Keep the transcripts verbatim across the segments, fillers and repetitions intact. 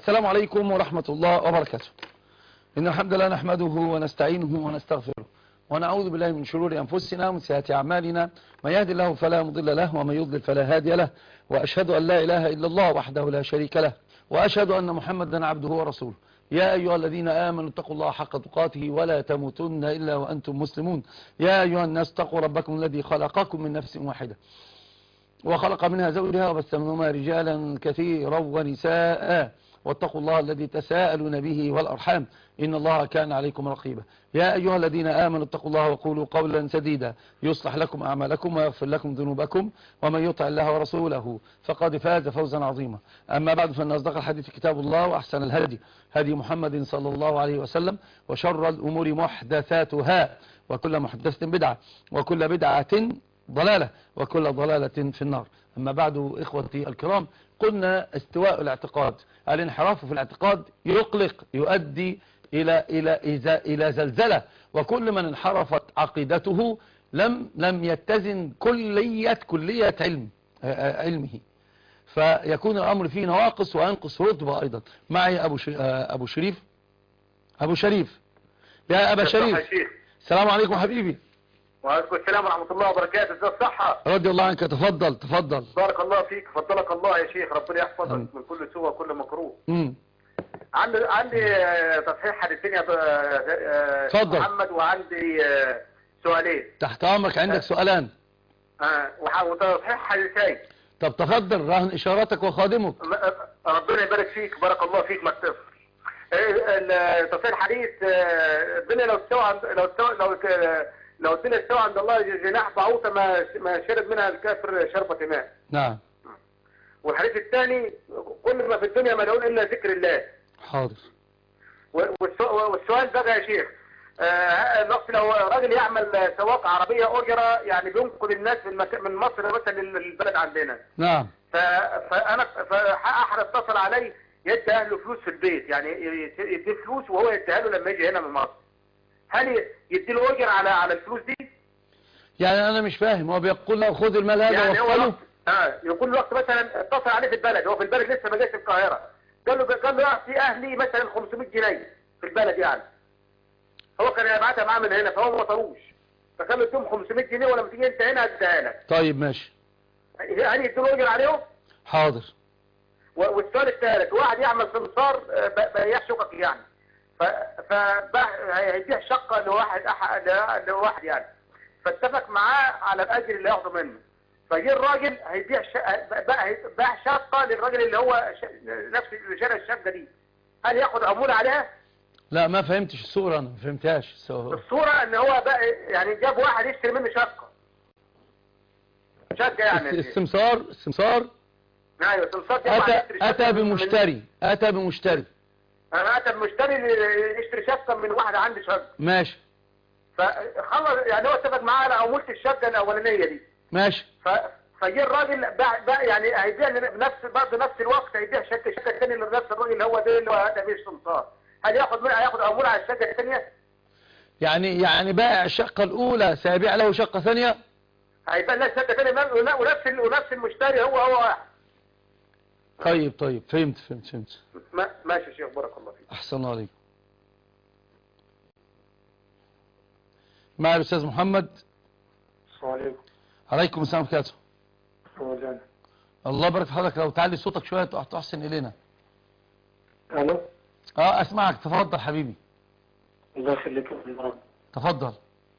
السلام عليكم ورحمة الله وبركاته. إن الحمد لله نحمده ونستعينه ونستغفره ونعوذ بالله من شرور أنفسنا ومن سيئات أعمالنا، من يهد الله فلا مضل له ومن يضلل فلا هادي له، وأشهد أن لا إله إلا الله وحده لا شريك له، وأشهد أن محمدا عبده ورسوله. يا أيها الذين آمنوا اتقوا الله حق تقاته ولا تموتن إلا وأنتم مسلمون. يا أيها الناس اتقوا ربكم الذي خلقكم من نفس واحدة وخلق منها زوجها وبث منهما رجالا كثيرا ونساء، واتقوا الله الذي تساءلون به والأرحام إن الله كان عليكم رقيبا. يا أيها الذين آمنوا اتقوا الله وقولوا قولا سديدا يصلح لكم أعمالكم ويغفر لكم ذنوبكم، ومن يطع الله ورسوله فقد فاز فوزا عظيما. أما بعد، فإن أصدق الحديث كتاب الله، وأحسن الهدي هدي محمد صلى الله عليه وسلم، وشر الأمور محدثاتها، وكل محدثة بدعة، وكل بدعة ضلالة، وكل ضلالة في النار. أما بعد، إخوتي الكرام، قلنا استواء الاعتقاد، الانحراف في الاعتقاد يقلق، يؤدي إلى إلى إلى زلزلة، وكل من انحرفت عقيدته لم لم يتزن كلية كلية علم علمه، فيكون الأمر فيه نواقص وينقص رتبة أيضا. معي أبو أبو شريف أبو شريف يا أبا شريف، السلام عليكم حبيبي. وعليكم السلام ورحمة الله وبركاته. ازي الصحة؟ رضي الله عنك. تفضل تفضل. بارك الله فيك، فضلك الله يا شيخ، ربنا يحفظك أم. من كل سوء وكل مكروه. امم عندي عندي تصحيح حديثين يا اتفضل محمد، وعندي سؤالين تحت امرك. عندك سؤالان اه وتصحيح حديثين. طب تفضل، راهن اشارتك وخادمك. ربنا يبارك فيك، بارك الله فيك. ما تقصر تصحيح الحديث، الدنيا لو استوى عند لو استوى لو لو الدنيا استوى عند الله جناح بعوضة ما ما شرب منها الكافر شربة ماء. نعم. والحديث الثاني، كل ما في الدنيا ملعون الا ذكر الله. حاضر. والسؤال بقى يا شيخ، آه لو راجل يعمل سواق عربية أجرة، يعني بينقل الناس من مصر مثلا للبلد عندنا. نعم. فأنا فأحد اتصل علي يدي أهله فلوس في البيت، يعني يدي فلوس وهو يديها له لما يجي هنا من مصر. هل يدي له أجر على على الفلوس دي؟ يعني أنا مش فاهم، هو بيقول له خذ المال هذا يعني ووصله؟ اه يقول له وقت مثلا اتصل عليه في البلد، هو في البلد لسه ما جاش القاهرة، قال له قال له اعطي اهلي مثلا خمسمائة جنيه في البلد، يعني هو كان يبعتها معاه من هنا، فهو ما طروش، فقال له اديهم خمسمائة جنيه ولما تيجي انت هنا اديها لك. طيب ماشي. هل يدوا له اجر عليهم؟ حاضر. والسؤال الثالث، واحد يعمل سمسار بياع شقق يعني، فهيبيع شقه لواحد لواحد يعني، فاتفق معاه على الاجر اللي ياخده منه، فجي الراجل هيبيع باع شقه للراجل اللي هو نفس اللي شارى الشقه دي، هل ياخد عموله عليها؟ لا ما فهمتش الصوره، انا ما فهمتهاش. الصوره ان هو بقى يعني جاب واحد يشتري منه شقه شقه يعني السمسار السمسار ايوه السمسار اتى اتى بمشتري اتى بمشتري انا اتى بمشتري يشتري شقه من واحد عنده شقه. ماشي. فخلص يعني هو اتفق معاه على عموله الشقه الاولانيه دي. ماشي. ف فجي الراجل باع باع يعني هيبيع بنفس برضه نفس الوقت، هيبيع شقه شقه ثانيه لنفس الراجل اللي هو ده اللي هو هذا بيه السمسار، هل ياخد منها هياخد عموله على الشقه الثانيه؟ يعني يعني بائع الشقه الاولى سيبيع له شقه ثانيه؟ هيبقى له شقه ثانيه ونفس ونفس المشتري هو هو واحد. طيب طيب فهمت فهمت فهمت. ماشي يا شيخ، بارك الله فيك. احسن الله عليك. مع الاستاذ محمد. السلام عليكم. عليكم السلام ورحمه الله. الله يبارك في حضرتك، لو تعلي صوتك شويه تحسن الينا. الو. اه اسمعك، تفضل حبيبي. الله يخليك. تفضل.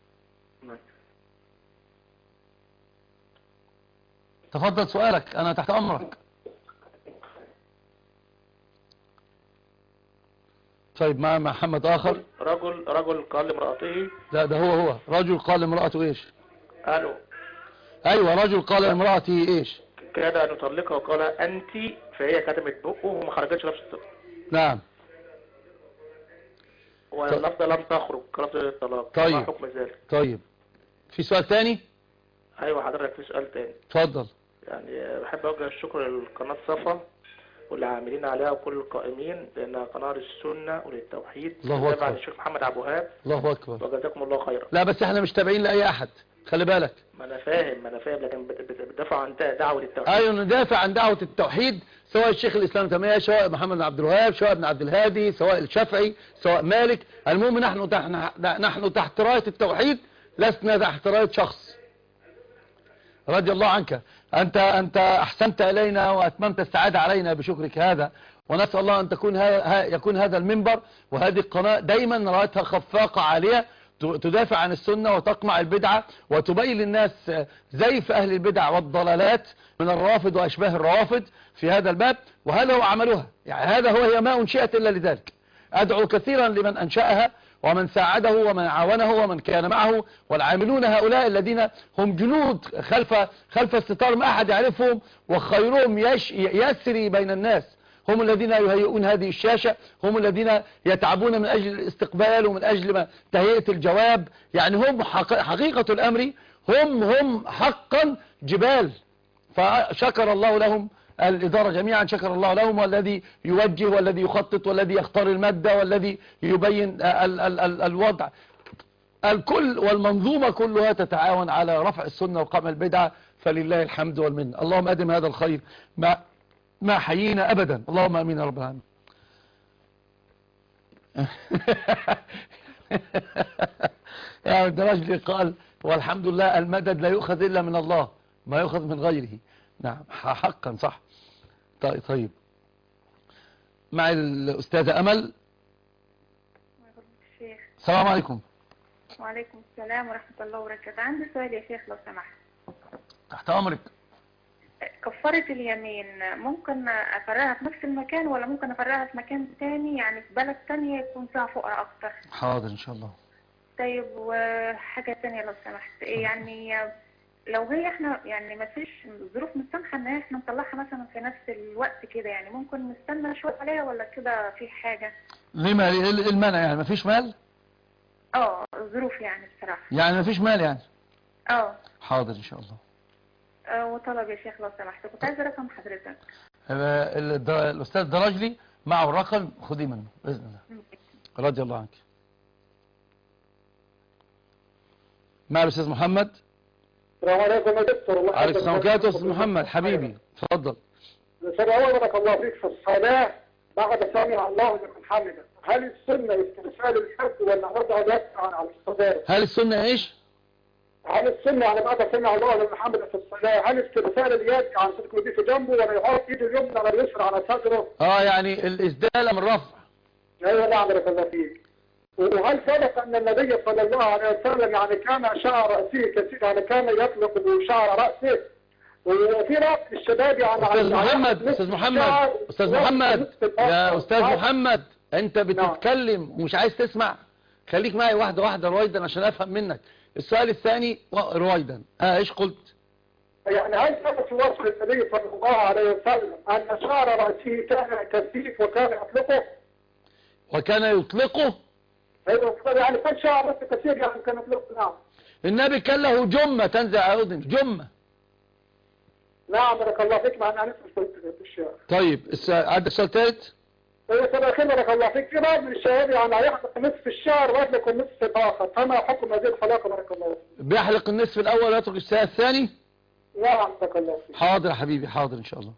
تفضل سؤالك، انا تحت امرك. طيب مع محمد اخر. رجل رجل قال لامرأته. لا ده هو هو رجل قال لامرأته ايش؟ الو. ايوه رجل قال لامرأته ايش؟ كاد ان يطلقها وقال انت، فهي كتمت بقه وما خرجتش نفس الطلق. نعم. واللفظ لم تخرج لفظ الطلاق. طيب. ما حكم ذلك؟ طيب في سؤال ثاني؟ ايوه حضرتك في سؤال ثاني. اتفضل. يعني بحب اوجه الشكر للقناه صفا والعاملين عليها وكل القائمين، لانها قناه للسنه وللتوحيد. الله اكبر. تابع للشيخ محمد عبد الوهاب. الله اكبر. وجزاكم الله خيرا. لا بس احنا مش تابعين لاي احد، خلي بالك. ما انا فاهم ما انا فاهم لكن بت- بت- بتدافع عن دعوة التوحيد. ايوه ندافع عن دعوة التوحيد، سواء الشيخ الاسلام تيمية، سواء محمد بن عبد الوهاب، سواء ابن عبد الهادي، سواء الشافعي، سواء مالك. المهم نحن تحت نحن تحت راية التوحيد، لسنا تحت راية شخص. رضي الله عنك. انت انت احسنت الينا واتممت السعادة علينا بشكرك هذا، ونسأل الله ان تكون ها يكون هذا المنبر وهذه القناة دايما رايتها خفاقة عالية تدافع عن السنة وتقمع البدعة وتبين للناس زيف أهل البدع والضلالات من الرافض وأشباه الروافض في هذا الباب، وهذا هو عملها. يعني هذا هو هي ما أنشئت إلا لذلك. أدعو كثيرا لمن أنشأها ومن ساعده ومن عاونه ومن كان معه، والعاملون هؤلاء الذين هم جنود خلف خلف الستار ما أحد يعرفهم، وخيرهم يش يسري بين الناس، هم الذين يهيئون هذه الشاشة، هم الذين يتعبون من أجل الاستقبال ومن أجل تهيئة الجواب. يعني هم حقيقة الأمر هم هم حقا جبال. فشكر الله لهم الإدارة جميعا، شكر الله لهم، والذي يوجه والذي يخطط والذي يختار المادة والذي يبين ال ال ال الوضع. الكل والمنظومة كلها تتعاون على رفع السنة وقمع البدعة، فلله الحمد والمنة. اللهم أدم هذا الخير ما ما حيينا أبدا، اللهم أمين يا رب العالمين. يا الدرجلي قال والحمد لله المدد لا يؤخذ إلا من الله، ما يؤخذ من غيره. نعم حقا صح. طيب طيب مع الأستاذة أمل. السلام عليكم. وعليكم السلام ورحمة الله وبركاته. عندي سؤال يا شيخ لو سمحت. تحت أمرك. كفارة اليمين ممكن أفرغها في نفس المكان ولا ممكن أفرغها في مكان تاني، يعني في بلد تانية يكون فيها فقراء أكتر؟ حاضر إن شاء الله. طيب وحاجة تانية لو سمحت، يعني لو هي احنا يعني ما فيش ظروف مسامحة ان احنا نطلعها مثلا في نفس الوقت كده، يعني ممكن نستنى شوية عليها ولا كده في حاجة؟ ليه ما المانع يعني؟ ما فيش مال؟ اه ظروف يعني بصراحة. يعني ما فيش مال يعني؟ اه حاضر ان شاء الله. اه وطلب يا شيخ لو سمحت، كنت عايزة رقم حضرتك. الاستاذ دراجلي معه الرقم، خديه منه باذن الله. رضي الله عنك. مع الاستاذ محمد. السلام عليكم يا دكتور. الله عليكم السلام عليكم. استاذ محمد حبيبي اتفضل. سبحان بارك الله فيك. في الصلاه بعد سمع الله لمن حمده، هل السنه استرسال الحد ولا وضع اليد على الصدر؟ هل السنه ايش؟ هل السنه يعني بعد سمع الله لمن حمده في الصلاه هل استرسال اليد عن تكون دي في جنبه ولا يحط ايده اليمنى على اليسرى على صدره؟ اه يعني الاسداله من رفع. ايوه نعم بارك الله فيك. وهل ثبت ان النبي صلى الله عليه وسلم يعني كان شعر راسه كثير، يعني كان يطلق بشعر راسه؟ وفي رأس الشباب يعني استاذ محمد استاذ محمد استاذ محمد يا استاذ محمد انت بتتكلم ومش عايز تسمع، خليك معي واحده واحده رويدا عشان افهم منك. السؤال الثاني رويدا. اه ايش قلت؟ يعني هل ثبت في وصف النبي صلى الله عليه وسلم ان شعر راسه كان كثيف وكان يطلقه؟ وكان يطلقه؟ ايوه يعني كان شعر راسه كثير يعني كان يطلقه. نعم. النبي كان له جمه تنزع على اذن جمه. نعم بارك الله فيك. معنا نفس الشيء. طيب عندك سؤال ثالث؟ ايوه سؤال اخير بارك الله فيك. في بعض من الشباب يعني هيحلق نصف الشعر ويطلق النصف الاخر، فما حكم هذه الخلاقه بارك الله فيك؟ بيحلق النصف الاول ويترك الساعه الثاني؟ نعم بارك الله فيك. حاضر يا حبيبي حاضر ان شاء الله.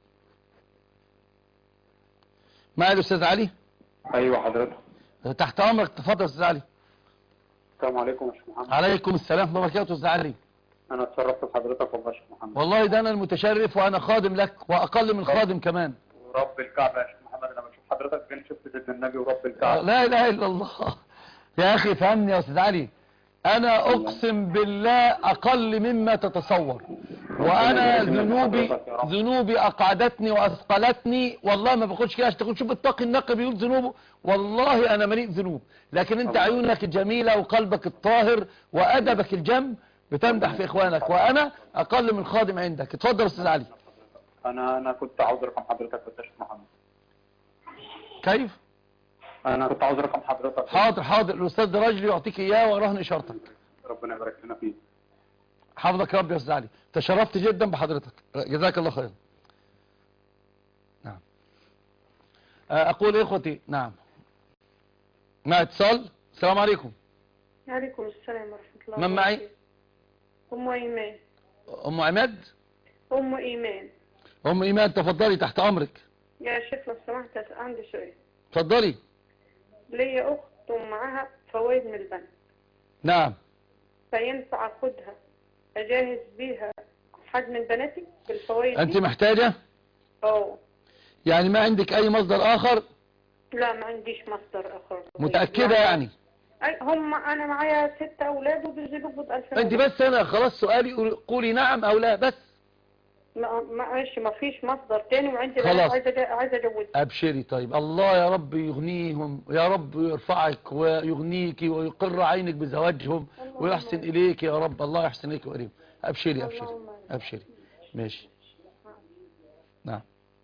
معي الاستاذ علي. ايوه حضرتك. تحت امرك تفضل يا استاذ علي. السلام عليكم يا شيخ محمد. عليكم السلام ورحمه الله وبركاته. استاذ علي انا اتشرفت بحضرتك والله يا شيخ محمد. والله ده انا المتشرف وانا خادم لك واقل من خادم كمان. ورب الكعبه يا شيخ محمد انا بشوف حضرتك فين شفت سيدنا النبي ورب الكعبه. لا اله الا الله يا اخي فهمني يا استاذ علي. انا اقسم بالله اقل مما تتصور، وانا ذنوبي ذنوبي اقعدتني واثقلتني والله ما باخدش كده عشان تقول شوف التقي النقي بيقول ذنوبه، والله انا مليء ذنوب، لكن انت عيونك الجميله وقلبك الطاهر وادبك الجم بتمدح في اخوانك، وانا اقل من خادم عندك. اتفضل يا استاذ علي. انا انا كنت عاوز رقم حضرتك يا شيخ محمد. كيف؟ انا كنت عاوز رقم حضرتك. حاضر حاضر الاستاذ دراجلي يعطيك اياه ورهن اشارتك. ربنا يبارك لنا فيه. حافظك يا رب يا استاذ علي. تشرفت جدا بحضرتك جزاك الله خير. نعم اقول اخوتي. نعم مع اتصال. السلام عليكم. وعليكم السلام ورحمة الله. من معي؟ ام ايمان. ام عماد. ام ايمان. ام ايمان تفضلي تحت امرك. يا شيخ لو سمحت عندي سؤال. تفضلي. ليا اخت ومعاها فوائد من البنك. نعم. فينفع اخدها اجهز بيها حد من بناتي بالفوائد دي؟ انت محتاجة؟ اه. يعني ما عندك اي مصدر اخر؟ لا ما عنديش مصدر اخر. متأكدة يعني؟ اي هم انا معايا ست اولاد وبيجيبوا ب ألفين. انت بس انا خلاص سؤالي قولي نعم او لا بس. ما معلش ما فيش مصدر تاني وعندي خلاص عايزه عايزه اجوزها. ابشري. طيب الله يا رب يغنيهم، يا رب يرفعك ويغنيك ويقر عينك بزواجهم ويحسن اليك يا رب. الله يحسن اليك ويريم. ابشري ابشري ابشري. ماشي. نعم.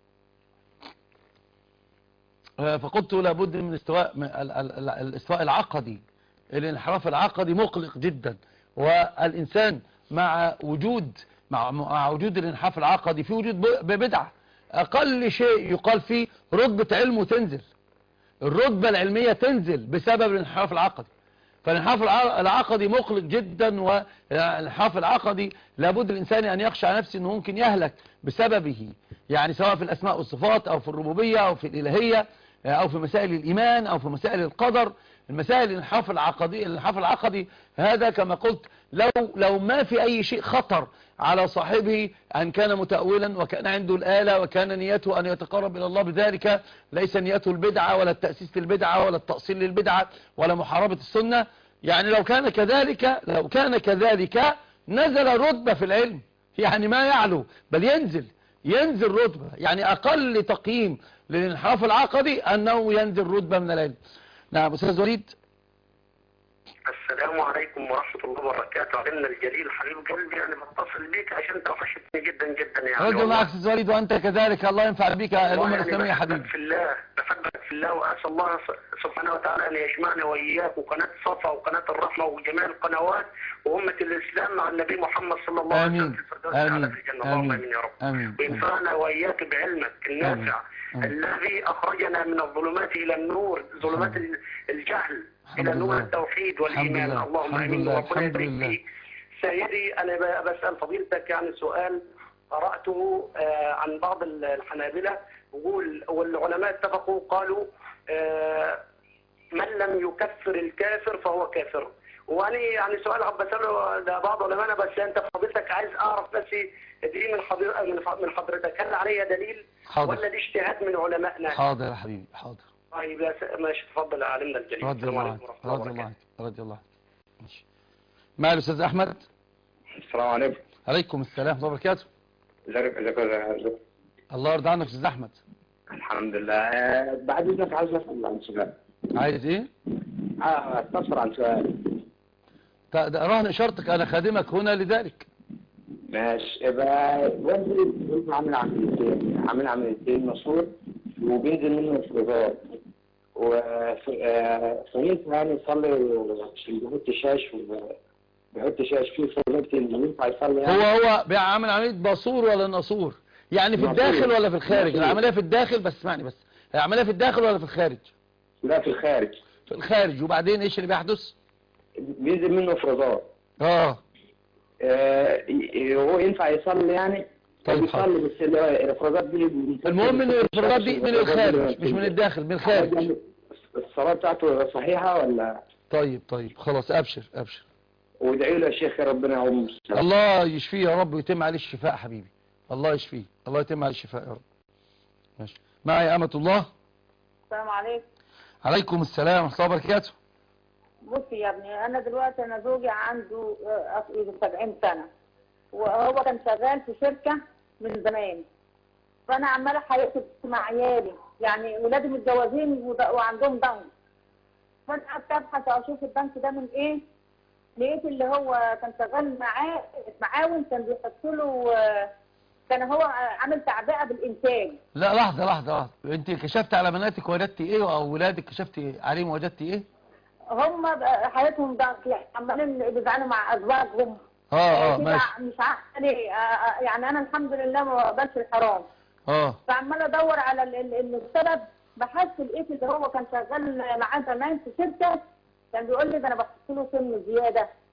فقلت لابد من استواء الاستواء العقدي. الانحراف العقدي مقلق جدا، والانسان مع وجود مع, مع وجود الانحراف العقدي في وجود بدعة، اقل شيء يقال فيه رتبة علمه تنزل، الرتبة العلمية تنزل بسبب الانحراف العقدي. فالانحراف العقدي مقلق جدا، والانحراف العقدي لابد الانسان ان يخشى على نفسه انه ممكن يهلك بسببه، يعني سواء في الاسماء والصفات او في الربوبية او في الالهية او في مسائل الايمان او في مسائل القدر. المسائل الانحراف العقدي الانحراف العقدي هذا كما قلت لو لو ما في اي شيء خطر على صاحبه، ان كان متأولا وكان عنده الآلة وكان نيته ان يتقرب الى الله بذلك، ليس نيته البدعة ولا التأسيس للبدعة ولا التأصيل للبدعة ولا محاربة السنة. يعني لو كان كذلك لو كان كذلك نزل رتبة في العلم، يعني ما يعلو بل ينزل ينزل رتبة. يعني اقل تقييم للانحراف العقدي انه ينزل رتبة من العلم. نعم استاذ وليد. السلام عليكم ورحمة الله وبركاته. علمنا الجليل حبيب قلبي، يعني بتصل بيك عشان توحشتني جدا جدا يعني. رجل معك استاذ وليد وانت كذلك، الله ينفع بك الامة الاسلامية حبيبي. بحبك في الله بحبك في الله، واسال الله سبحانه وتعالى ان يجمعنا واياك وقناة صفا وقناة الرحمة وجميع القنوات وامة الاسلام مع النبي محمد صلى الله عليه وسلم في الفردوس الاعلى في الجنة. اللهم امين يا رب. آمين. وينفعنا واياك بعلمك النافع الذي اخرجنا من الظلمات الى النور، ظلمات الجهل الى نور التوحيد والايمان. اللهم امين وربنا يبارك فيك. سيدي انا بسال فضيلتك يعني سؤال قراته عن بعض الحنابلة، يقول والعلماء اتفقوا قالوا من لم يكفر الكافر فهو كافر. وانا يعني سؤال عم بساله لبعض علماء، بس انت فضيلتك عايز اعرف بس دي من حضرتك من حضرتك هل عليها دليل حاضر. ولا دي اجتهاد من علمائنا؟ حاضر يا حبيبي حاضر. طيب ماشي تفضل علمنا الجليل. رضي الله عنك رضي الله عنك رضي الله عنك. ماشي. مع الاستاذ احمد. السلام عليكم. عليكم السلام ورحمه الله وبركاته. ازيك ازيك الله يرضى عنك استاذ احمد. الحمد لله. بعد اذنك عايز اسال عن سؤال. عايز ايه؟ اه استفسر عن سؤال. رهن اشارتك انا خادمك هنا لذلك. ماشي. يبقى والدي عامل عمليتين عامل عمليتين مشهور وبينزل منه افرازات، وفهمت يعني يصلي بيحط شاش بيحط شاش فيه فوجئت انه ينفع يصلي يعني. هو هو بيعمل عمليه باصور ولا ناسور؟ يعني في الداخل ولا في الخارج؟ العمليه في الداخل بس اسمعني بس، العمليه في الداخل ولا في الخارج؟ لا في الخارج. في الخارج. وبعدين ايش اللي بيحدث؟ بينزل منه افرازات. اه هو ينفع يصلي يعني؟ طيب يصلي بس الافرازات دي. المهم ان الافرازات دي من الخارج مش من الداخل، من الخارج. الصلاه بتاعته صحيحه ولا؟ طيب طيب خلاص ابشر ابشر. وادعي له يا شيخ ربنا يعوضه. الله يشفيه يا رب ويتم عليه الشفاء حبيبي. الله يشفيه، الله يتم عليه الشفاء يا رب. ماشي. معي أمة الله. السلام عليكم. عليكم السلام ورحمة الله وبركاته. بصي يا ابني انا دلوقتي انا زوجي عنده سبعين سنة وهو كان شغال في شركة من زمان، فانا عماله حياتي مع عيالي يعني ولادي متجوزين وعندهم بنك، فانا قعدت ابحث اشوف البنك ده من ايه، لقيت اللي هو كان شغال معاه معاون كان بيحط له، كان هو عامل تعبئه بالانتاج. لا لحظه لحظه لحظه، انت كشفت على بناتك وجدتي ايه او ولادك كشفتي عليهم وجدتي ايه؟ هم حياتهم بنك عمالين بيزعلوا مع ازواجهم. اه اه ماشي. مش عارفه ليه يعني انا الحمد لله ما بقبلش الحرام. اه فعماله ادور على السبب، بحثت لقيت اللي هو كان شغال معاه زمان في شركه، كان بيقول لي ده انا بحط له سن زياده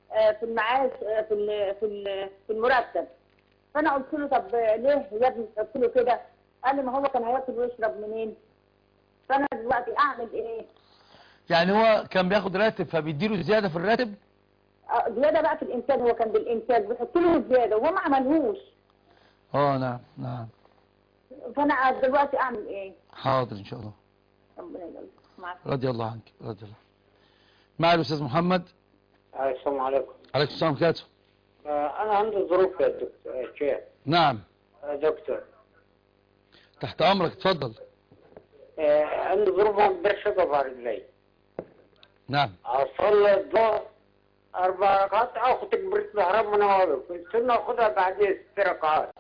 آه، في المعاش، آه، في ال- في ال- في المرتب. فانا قلت له طب ليه يا ابني قلت له كده؟ قال لي ما هو كان هياكل ويشرب منين؟ فانا دلوقتي اعمل ايه؟ يعني هو كان بياخد راتب فبيديله زيادة في الراتب؟ آه، زياده بقى في الانتاج، هو كان بالانتاج بيحط له زياده وهو ما عملهوش. اه نعم نعم. فانا دلوقتي اعمل ايه؟ حاضر ان شاء الله. ربنا يجزاك. مع السلامه. رضي الله عنك رضي الله. مع الاستاذ محمد. السلام عليكم. عليكم السلام ورحمة الله. آه، أنا عندي ظروف يا دكتور يا شيخ. نعم. آه، دكتور. تحت امرك اتفضل. آه، عندي ظروف ما أقدرش أقف على رجلي. نعم. أصلي الظهر أربع ركعات أخذ تكبيرة الإحرام وأنا واقف، السنة أخذها بعدين ست ركعات.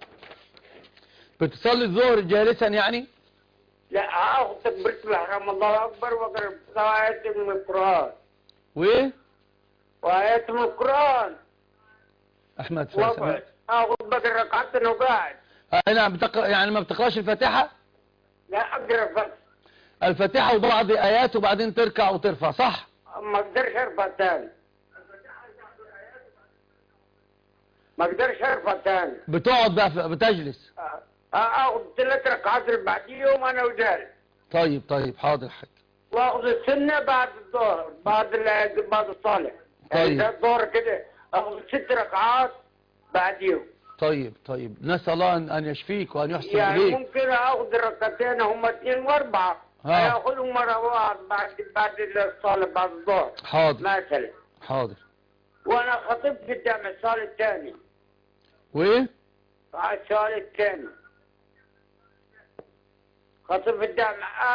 بتصلي الظهر جالسا يعني؟ لا أخذ تكبيرة الإحرام الله أكبر وأقرأ آيات من القرآن. وإيه؟ وآيات من القرآن. أحمد فاسم. أخذ باقي ركعات أنا وقاعد. أي نعم. بتقرأ يعني ما بتقرأش الفاتحة؟ لا أقرأ بس. الفاتحة وبعض آيات وبعدين تركع وترفع صح؟ ما أقدرش أرفع تاني. ما أقدرش أرفع تاني. بتقعد بقى بتجلس؟ اخذ ثلاث ركعات اللي بعديهم انا وجالس. طيب طيب حاضر حاج. واخذ السنه بعد الظهر بعد بعد الصلاه. طيب. يعني الظهر كده اخذ ست ركعات بعديهم. طيب طيب نسال الله ان ان يشفيك وان يحسن يعني اليك. يعني ممكن اخذ الركعتين هم اثنين واربعه. اخذهم مره واحد بعد بعد الصلاه بعد الظهر. حاضر. مثلا. حاضر. وانا خطبت قدام الصلاه الثاني. وايه؟ الصلاه الثاني. خطب قدام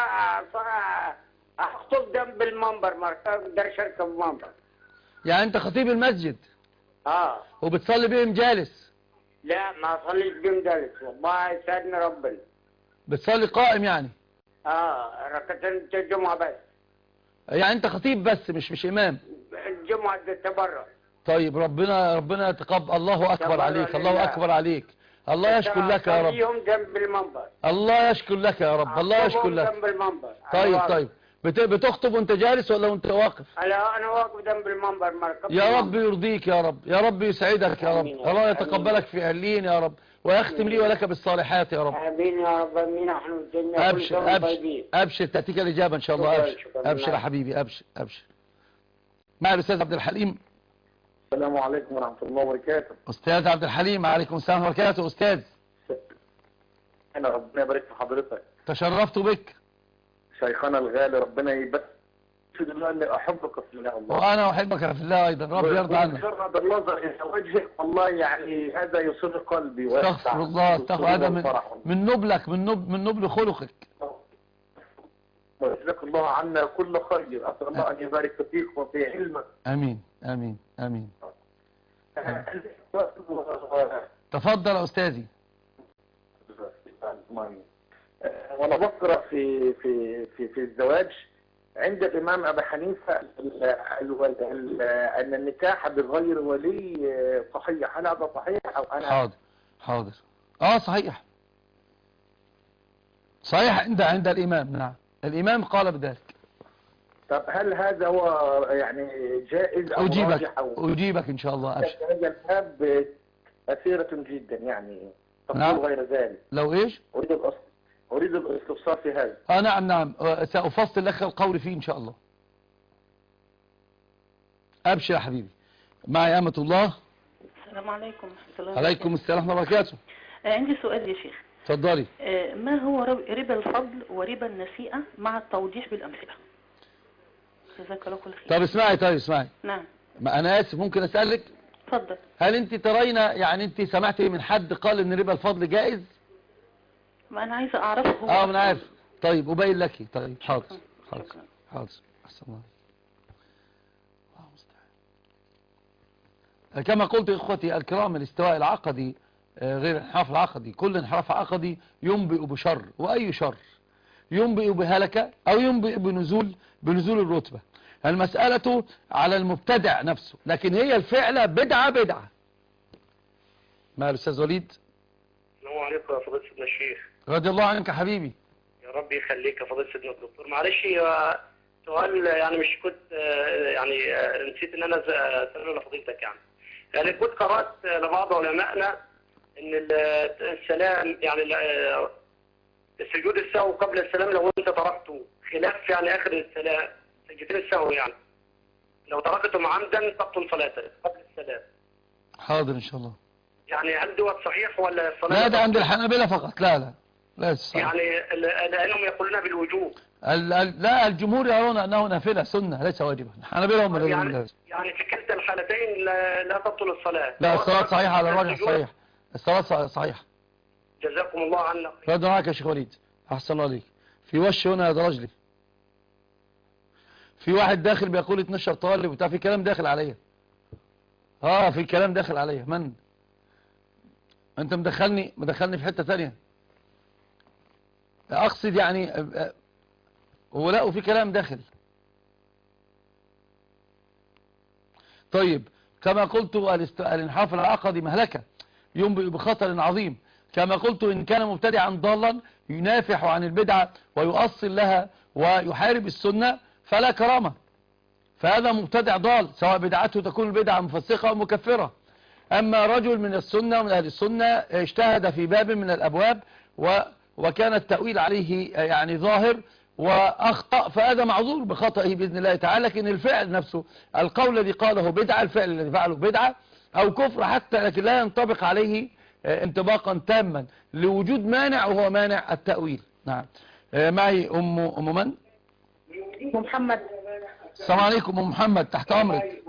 اخطب جنب المنبر ما اقدرش اركب المنبر. يعني انت خطيب المسجد؟ اه. وبتصلي بهم جالس؟ لا ما اصليش بهم جالس والله يسعدني ربنا. بتصلي قائم يعني؟ اه ركعتين الجمعه بس. يعني انت خطيب بس مش مش امام؟ الجمعه تبرع. طيب ربنا ربنا يتقبل. الله اكبر عليك. الله اكبر عليك. الله يشكر لك يا رب. يوم جنب المنبر. الله يشكر لك يا رب. الله يشكر لك. جنب المنبر. طيب طيب بت... بتخطب وانت جالس ولا وانت واقف؟ لا انا واقف جنب المنبر مركب. يا رب يرضيك يا رب. يا رب يسعدك يا رب. الله يتقبلك في اهلين يا رب ويختم لي ولك بالصالحات يا رب. امين يا رب. امين. احنا الدنيا ابشر ابشر ابشر تاتيك الاجابه ان شاء الله. ابشر ابشر يا حبيبي. ابشر ابشر. مع الاستاذ عبد الحليم. السلام عليكم ورحمه الله وبركاته. استاذ عبد الحليم. عليكم السلام ورحمه الله وبركاته. استاذ انا ربنا يبارك في حضرتك. تشرفت بك شيخنا الغالي ربنا يبارك في الله اني احبك في الله. الله وانا احبك في الله ايضا. رب يرضى عنك. مجرد النظر الى وجهك والله يعني هذا يسر قلبي. استغفر الله. استغفر. هذا من من نبلك من نب من نبل خلقك. وجزاك الله عنا كل خير. اسال الله ان يبارك فيك وفي علمك. امين امين امين. تفضل يا استاذي. وانا بقرا في في في في الزواج عند الامام ابي حنيفه ان النكاح بغير ولي صحيح. هل هذا صحيح او انا؟ حاضر حاضر. اه صحيح صحيح عند عند الامام. نعم الامام قال بذلك. طب هل هذا هو يعني جائز او اجيبك أو اجيبك ان شاء الله. ابشر. هذا الباب اثيره جدا يعني. نعم. غير ذلك لو ايش؟ اريد الأصل. أريد الاستفسار في هذا. اه نعم نعم سأفصل لك القول فيه إن شاء الله. أبشر يا حبيبي. معي أمة الله. السلام عليكم ورحمة الله. عليكم السلام ورحمة الله وبركاته. عندي سؤال يا شيخ. اتفضلي. ما هو ربا الفضل وربا النسيئة مع التوضيح بالأمثلة؟ جزاك الله كل خير. طب اسمعي طيب اسمعي. نعم. ما أنا آسف ممكن أسألك؟ اتفضل. هل أنت ترين يعني أنت سمعتي من حد قال إن ربا الفضل جائز؟ ما أنا عايزة أعرفه هو. اه أنا عارف. طيب أبين لك. طيب حاضر حاضر حاضر. أحسن الله. كما قلت إخوتي الكرام الاستواء العقدي غير الانحراف العقدي. كل انحراف عقدي ينبئ بشر. وأي شر ينبئ بهلكة أو ينبئ بنزول بنزول الرتبة. المسألة على المبتدع نفسه لكن هي الفعلة بدعة بدعة. مع الأستاذ وليد. السلام عليكم يا فضيلة سيدنا الشيخ. رضي الله عنك يا حبيبي. يا رب يخليك يا فضيلة سيدنا الدكتور. معلش سؤال يعني مش كنت يعني نسيت ان انا اساله لفضيلتك يعني. يعني كنت قرات لبعض علمائنا ان السلام يعني السجود السهو قبل السلام لو انت تركته خلاف يعني اخر السلام سجدتين السهو يعني لو تركتم عمدا تبطل صلاتك قبل السلام. حاضر ان شاء الله. يعني هل دوت صحيح ولا الصلاه؟ لا ده عند الحنابلة فقط. لا لا لا صحيح. يعني لانهم يقولون بالوجوب. لا الجمهور يرون انه نافله سنه ليس واجبا. الحنابلة هم الذين يعني يعني في كلتا الحالتين لا, لا تبطل الصلاه. لا الصلاه صحيحه على الراجح صحيح. الصلاه صحيحه. جزاكم الله عنا. تفضل معك يا شيخ وليد. احسن الله عليك. في وش هنا يا رجلي. في واحد داخل بيقول اتناشر طالب وبتاع في كلام داخل عليا. اه في كلام داخل عليا. من انت مدخلني مدخلني في حتة ثانية. اقصد يعني ولا وفي كلام داخل. طيب كما قلت الانحراف العقدي مهلكة ينبئ بخطر عظيم. كما قلت إن كان مبتدعا ضالا ينافح عن البدعة ويؤصل لها ويحارب السنة فلا كرامة. فهذا مبتدع ضال سواء بدعته تكون البدعة مفسقة أو مكفرة. أما رجل من السنة ومن أهل السنة اجتهد في باب من الأبواب و وكان التأويل عليه يعني ظاهر وأخطأ فهذا معذور بخطئه بإذن الله تعالى. لكن الفعل نفسه القول الذي قاله بدعة الفعل الذي فعله بدعة أو كفر حتى لكن لا ينطبق عليه انطباقا تاما لوجود مانع وهو مانع التأويل. نعم. معي أم أم من؟ محمد. السلام عليكم أم محمد تحت أمرك.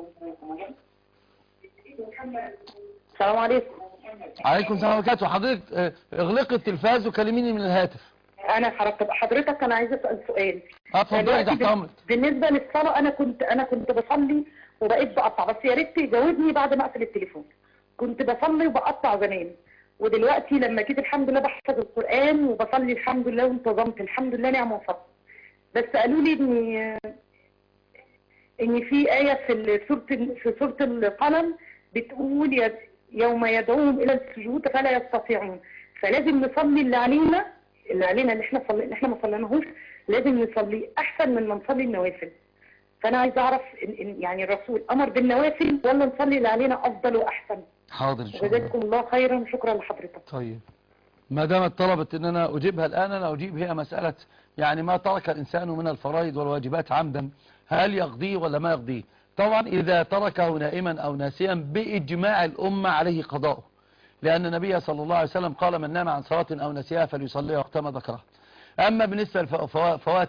السلام عليكم. عليكم السلام وبركاته. حضرتك اغلقي التلفاز وكلميني من الهاتف. انا حضرتك حضرتك انا عايزه اسال سؤال. اتفضلي تحت امرك. بالنسبه للصلاه انا كنت انا كنت بصلي وبقيت بقطع بس يا ريت تجاوبني بعد ما اقفل التليفون. كنت بصلي وبقطع زمان ودلوقتي لما جيت الحمد لله بحفظ القران وبصلي الحمد لله وانتظمت الحمد لله نعم وفضل. بس قالوا لي ان ان في ايه في سوره في سوره القلم بتقول يوم يدعوهم الى السجود فلا يستطيعون فلازم نصلي اللي علينا اللي علينا اللي احنا صلي اللي احنا ما صليناهوش لازم نصلي احسن من ما نصلي النوافل. فانا عايز اعرف إن يعني الرسول امر بالنوافل ولا نصلي اللي علينا افضل واحسن؟ حاضر ان شاء الله. جزاكم الله خيرا وشكرا لحضرتك. طيب ما دامت طلبت ان انا اجيبها الان انا اجيب. هي مساله يعني ما ترك الانسان من الفرائض والواجبات عمدا هل يقضيه ولا ما يقضيه؟ طبعا اذا تركه نائما او ناسيا باجماع الامه عليه قضاؤه. لأن النبي صلى الله عليه وسلم قال من نام عن صلاة أو نسيها فليصليها وقتما ذكرها. أما بالنسبة لفوات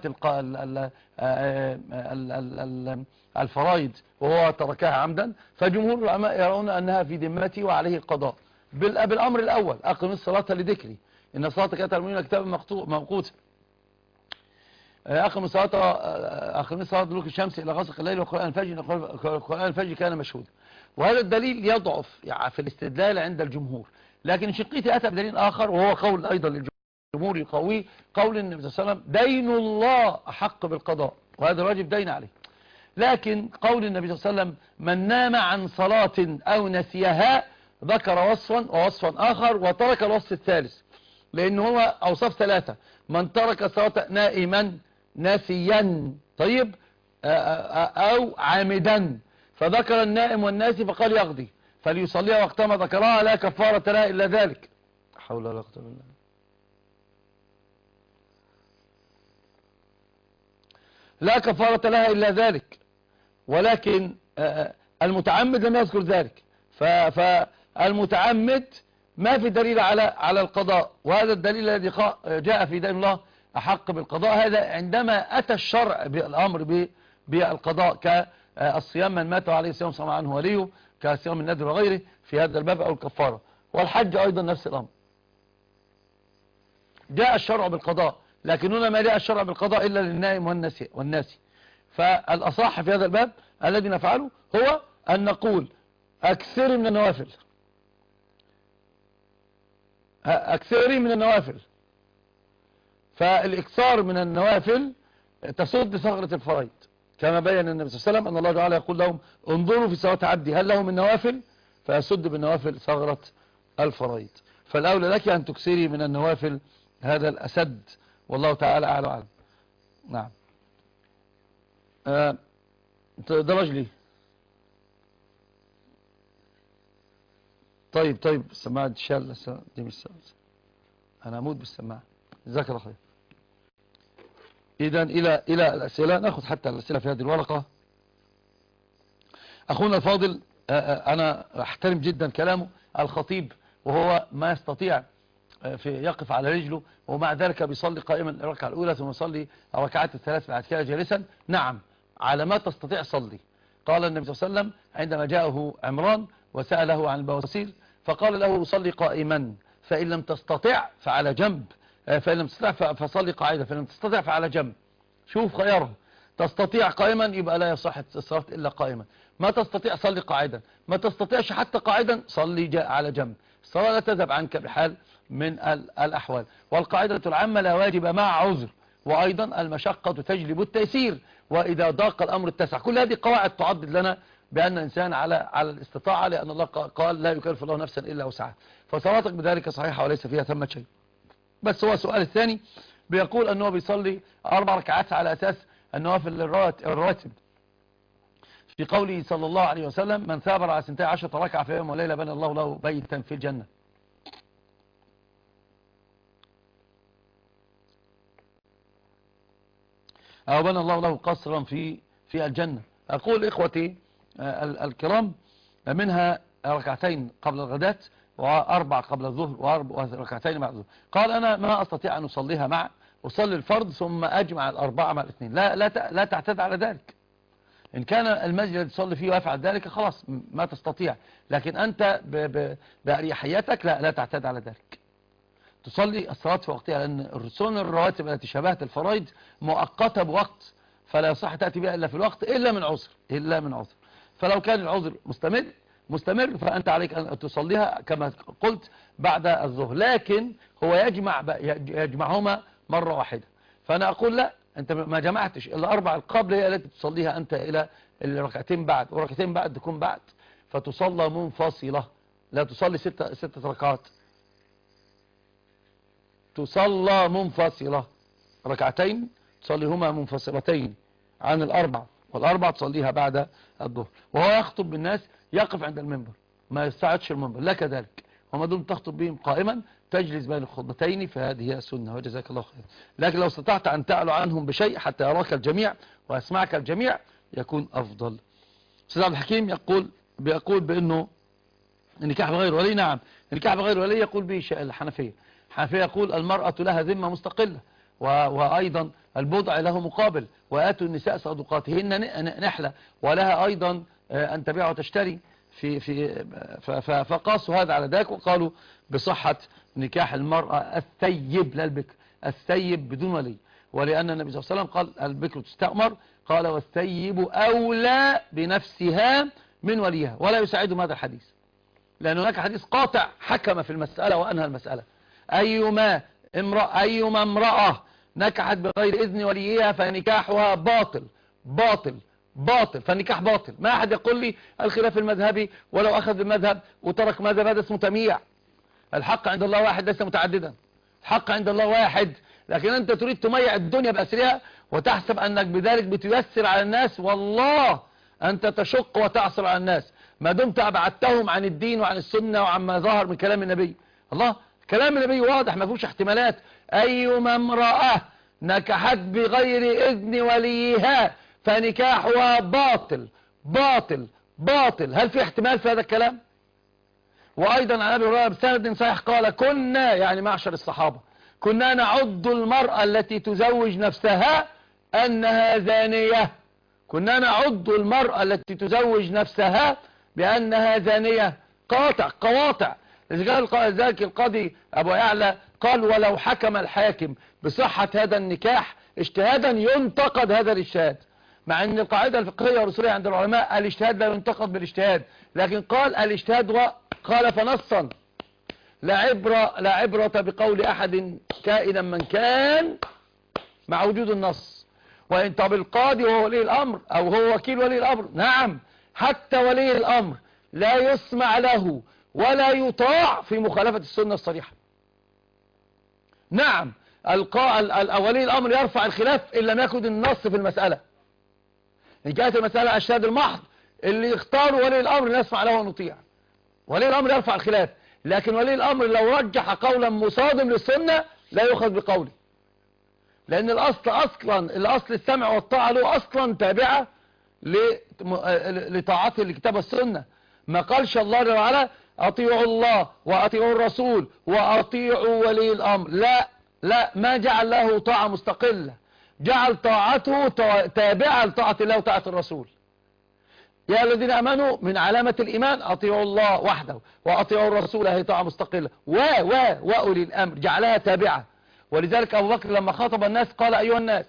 الفرائض وهو تركها عمدا فجمهور العلماء يرون أنها في ذمته وعليه القضاء. بالأمر الأول أقم الصلاة لذكري إن الصلاة كانت على المؤمنين كتابا موقوتا. أقم الصلاة أقم الصلاة دلوك الشمس إلى غسق الليل وقرآن الفجر قرآن الفجر كان مشهودا. وهذا الدليل يضعف يعني في الاستدلال عند الجمهور. لكن الشنقيطي أتى بدليل آخر وهو قول أيضا للجمهور يقوي قول النبي صلى الله عليه وسلم دين الله أحق بالقضاء وهذا واجب دين عليه. لكن قول النبي صلى الله عليه وسلم من نام عن صلاة أو نسيها ذكر وصفا ووصفا آخر وترك الوصف الثالث لأن هو أوصاف ثلاثة. من ترك الصلاة نائما ناسيا طيب أو عامدا فذكر النائم والناسي فقال يقضي فليصليها وقتما ذكرها لا كفارة لها إلا ذلك. حول ولا قوة إلا بالله. لا كفارة لها إلا ذلك. ولكن المتعمد لم يذكر ذلك فالمتعمد ما في دليل على على القضاء وهذا الدليل الذي جاء في دين الله أحق بالقضاء. هذا عندما أتى الشرع بالأمر بالقضاء كالصيام من مات عليه الصيام صام عنه وليه كصيام النذر وغيره في هذا الباب أو الكفارة. والحج أيضا نفس الأمر جاء الشرع بالقضاء لكن هنا ما جاء الشرع بالقضاء إلا للنائم والناسي والناسي. فالأصح في هذا الباب الذي نفعله هو أن نقول أكثر من النوافل أكثر من النوافل. فالإكثار من النوافل تسد ثغرة الفرائض كما بين النبي صلى الله عليه وسلم أن الله تعالى يقول لهم انظروا في صلاة عبدي هل له من نوافل فيسد بالنوافل ثغرة الفرائض. فالأولى لك أن تكثري من النوافل هذا الأسد والله تعالى أعلى وأعلم. نعم. آه ده رجلي. طيب طيب السماعة دي شال دي مش سماعة. أنا أموت بالسماعة. جزاك الله خير. إذن إلى إلى الأسئلة، نأخذ حتى الأسئلة في هذه الورقة. أخونا الفاضل أنا أحترم جدا كلامه الخطيب، وهو ما يستطيع في يقف على رجله ومع ذلك بيصلي قائما الركعة الأولى ثم يصلي الركعات الثلاث بعد كده جالسا. نعم، على ما تستطيع صلي. قال النبي صلى الله عليه وسلم عندما جاءه عمران وسأله عن البواسير فقال له صلي قائما، فإن لم تستطع فعلى جنب، فإن لم تستطع فصلي قاعدة، فإن لم تستطع فعلى جنب. شوف خياره، تستطيع قائما يبقى لا يصح الصلاة إلا قائما، ما تستطيع صلي قاعدا، ما تستطيعش حتى قاعدا صلي جاء على جنب. الصلاة لا تذهب عنك بحال من الأحوال. والقاعدة العامة لا واجب مع عذر، وأيضا المشقة تجلب التيسير، وإذا ضاق الأمر اتسع. كل هذه قواعد تعدد لنا بأن الإنسان على على الاستطاعة، لأن الله قال لا يكلف الله نفسا إلا وسعها. فصلاتك بذلك صحيحة وليس فيها ثمة شيء. بس هو السؤال الثاني بيقول أنه بيصلي أربع ركعات على أساس النوافل الرواتب، في قوله صلى الله عليه وسلم من ثابر على سنتين عشرة ركعة في يوم وليلة بنى الله له بيتا في الجنة. أو بنى الله له قصرا في في الجنة. أقول إخوتي الكرام منها ركعتين قبل الغداة وأربع قبل الظهر وركعتين مع الظهر. قال أنا ما أستطيع أن أصليها مع أصلي الفرض ثم أجمع الأربعة مع الاثنين. لا لا لا تعتد على ذلك. إن كان المسجد الذي تصلي فيه ويفعل ذلك خلاص ما تستطيع، لكن أنت بأريحيتك لا لا تعتد على ذلك. تصلي الصلاة في وقتها، لأن السنن الرواتب التي شبهت الفرائض مؤقتة بوقت، فلا يصح تأتي بها إلا في الوقت إلا من عذر إلا من عذر. فلو كان العذر مستمر مستمر فأنت عليك أن تصليها كما قلت بعد الظهر، لكن هو يجمع يجمعهما مرة واحدة. فأنا أقول لا، أنت ما جمعتش الأربع القبل هي التي تصليها أنت إلى الركعتين بعد، وركعتين بعد تكون بعد، فتصلى منفصلة، لا تصلي ستة ستة ركعات، تصلى منفصلة، ركعتين تصليهما منفصلتين عن الأربع، والأربع تصليها بعد الظهر. وهو يخطب بالناس يقف عند المنبر، ما يستعدش المنبر، لا كذلك، وما دون تخطب بهم قائما تجلس بين الخطبتين، فهذه هي السنة وجزاك الله خير. لكن لو استطعت أن تعلو عنهم بشيء حتى يراك الجميع ويسمعك الجميع يكون أفضل. أستاذ عبد الحكيم يقول بيقول بأنه النكاح بغير ولي. نعم، النكاح بغير ولي يقول به الحنفية. الحنفية يقول المرأة لها ذمة مستقلة، وأيضا البضع له مقابل، وآتوا النساء صدقاتهن نحلة، ولها أيضا أن تبيع وتشتري في في فقاسوا هذا على ذاك، وقالوا بصحة نكاح المرأة الثيب لا البكر، الثيب بدون ولي، ولأن النبي صلى الله عليه وسلم قال البكر تستأمر، قال والثيب أولى بنفسها من وليها، ولا يساعدهم هذا الحديث، لأن هناك حديث قاطع حكم في المسألة وأنهى المسألة. أيما امرأة أيما امرأة نكحت بغير إذن وليها فنكاحها باطل باطل باطل، فالنكاح باطل. ما أحد يقول لي الخلاف المذهبي، ولو أخذ المذهب وترك مذهب هذا اسمه تمييع. الحق عند الله واحد ليس متعددا، الحق عند الله واحد، لكن أنت تريد تميع الدنيا بأسرها وتحسب أنك بذلك بتيسر على الناس، والله أنت تشق وتعصر على الناس ما دمت أبعدتهم عن الدين وعن السنة وعما ظهر من كلام النبي. الله كلام النبي واضح ما فيهوش احتمالات. أيما امرأة نكحت بغير إذن وليها فنكاحها باطل باطل باطل. هل في احتمال في هذا الكلام؟ وأيضا عن أبي هريرة بسند صحيح قال كنا، يعني معشر الصحابة، كنا نعد المرأة التي تزوج نفسها أنها زانية، كنا نعد المرأة التي تزوج نفسها بأنها زانية. قاطع قواطع. ذلك القاضي أبو يعلى قال ولو حكم الحاكم بصحة هذا النكاح اجتهادا ينتقد هذا الاجتهاد، مع ان القاعدة الفقهية والرسولية عند العلماء الاجتهاد لا ينتقد بالاجتهاد، لكن قال الاجتهاد قال فنصا لا عبرة لا عبرة بقول احد كائنا من كان مع وجود النص. وان طب القاضي هو ولي الامر او هو وكيل ولي الامر، نعم حتى ولي الامر لا يسمع له ولا يطاع في مخالفة السنة الصريحة. نعم ولي الامر يرفع الخلاف ان لم يكن النص في المسألة، إن كانت المسألة الشهاد المحض اللي يختاروا ولي الأمر نسمع له ونطيع، ولي الأمر يرفع الخلاف. لكن ولي الأمر لو رجح قولا مصادم للسنة لا يؤخذ بقوله، لأن الأصل أصلا الأصل السمع والطاعة له أصلا تابعة لطاعته لكتاب السنة. ما قالش الله جل وعلا أطيعوا الله وأطيعوا الرسول وأطيعوا ولي الأمر، لا لا، ما جعل له طاعة مستقلة، جعل طاعته تابعة لطاعة الله وطاعة الرسول. يا الذين امنوا من علامة الايمان اطيعوا الله وحده واطيعوا الرسول، هي طاعة مستقلة، و و واولي الامر جعلها تابعة. ولذلك ابو بكر لما خاطب الناس قال ايها الناس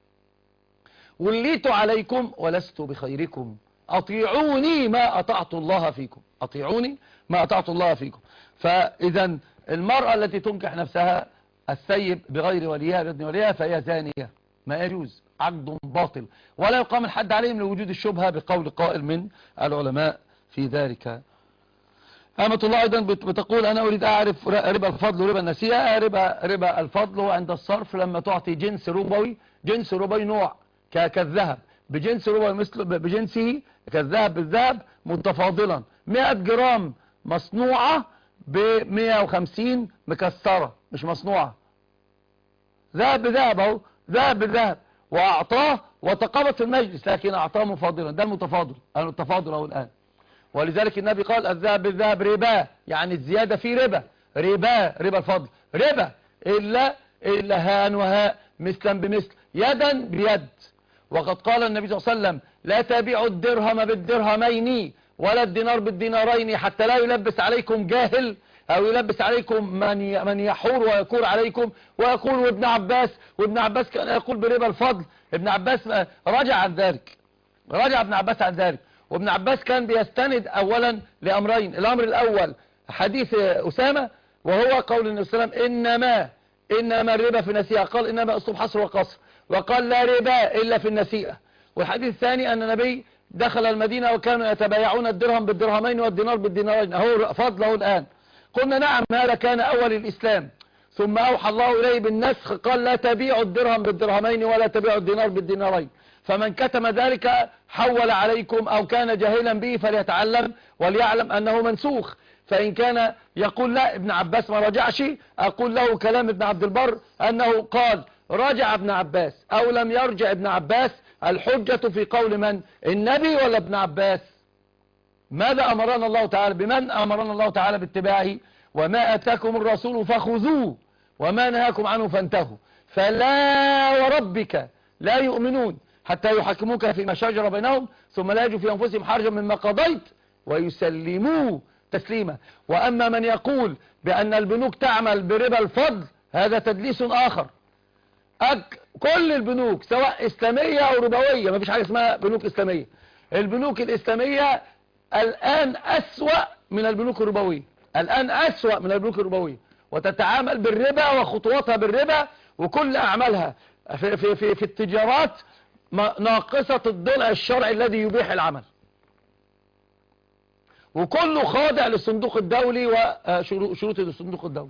وليت عليكم ولست بخيركم، اطيعوني ما اطعت الله فيكم، اطيعوني ما اطعت الله فيكم. فاذا المرأة التي تنكح نفسها السيب بغير وليها بإذن وليها فهي زانية، ما يجوز، عقد باطل، ولا يقام الحد عليهم لوجود الشبهة بقول قائل من العلماء في ذلك. أمة الله أيضا بتقول أنا أريد أعرف ربا الفضل وربا النسيئة. ربا ربا الفضل هو عند الصرف لما تعطي جنس ربوي، جنس ربوي نوع كالذهب بجنس ربوي مثل بجنسه كالذهب بالذهب متفاضلا، مئة جرام مصنوعة ب مئة وخمسين مكسرة مش مصنوعة، ذهب بذهب اهو، ذهب بذهب، واعطاه وتقابض في المجلس لكن اعطاه مفاضلا، ده المتفاضل، التفاضل اهو الان. ولذلك النبي قال الذهب بالذهب ربا، يعني الزيادة فيه ربا، ربا ربا الفضل ربا، إلا إلا هان وهاء مثلا بمثل يدا بيد. وقد قال النبي صلى الله عليه وسلم لا تبيعوا الدرهم بالدرهمين ولا الدينار بالدينارين حتى لا يلبس عليكم جاهل او يلبس عليكم من من يحور ويكور عليكم. ويقول وابن عباس، وابن عباس كان يقول بربا الفضل، ابن عباس رجع عن ذلك، رجع ابن عباس عن ذلك. وابن عباس كان بيستند اولا لامرين، الامر الاول حديث اسامة وهو قول النبي صلى الله عليه وسلم انما انما الربا في النسيئة، قال انما اسلوب حصر وقصر، وقال لا ربا الا في النسيئة. والحديث الثاني ان النبي دخل المدينة وكانوا يتبايعون الدرهم بالدرهمين والدينار بالدينارين، هو فضله الان. قلنا نعم هذا كان اول الاسلام، ثم اوحى الله اليه بالنسخ قال لا تبيعوا الدرهم بالدرهمين ولا تبيعوا الدينار بالدينارين. فمن كتم ذلك حول عليكم او كان جاهلا به فليتعلم وليعلم انه منسوخ. فان كان يقول لا ابن عباس ما رجعش، اقول له كلام ابن عبد البر انه قال رجع ابن عباس او لم يرجع ابن عباس، الحجة في قول من؟ النبي ولا ابن عباس؟ ماذا امرنا الله تعالى؟ بمن امرنا الله تعالى باتباعه؟ وما اتاكم الرسول فخذوه وما نهاكم عنه فانتهوا. فلا وربك لا يؤمنون حتى يحكموك فيما شجر بينهم ثم لا يجوا في انفسهم حرجا مما قضيت ويسلموا تسليما. واما من يقول بان البنوك تعمل بربا الفضل هذا تدليس اخر. أك كل البنوك سواء اسلامية او ربوية، ما فيش حاجة اسمها بنوك اسلامية. البنوك الاسلامية الان اسوأ من البنوك الربوية، الان اسوأ من البنوك الربوية، وتتعامل بالربا وخطواتها بالربا، وكل اعمالها في, في, في, في التجارات ناقصة الضلع الشرعي الذي يبيح العمل، وكله خاضع للصندوق الدولي وشروط الصندوق الدولي.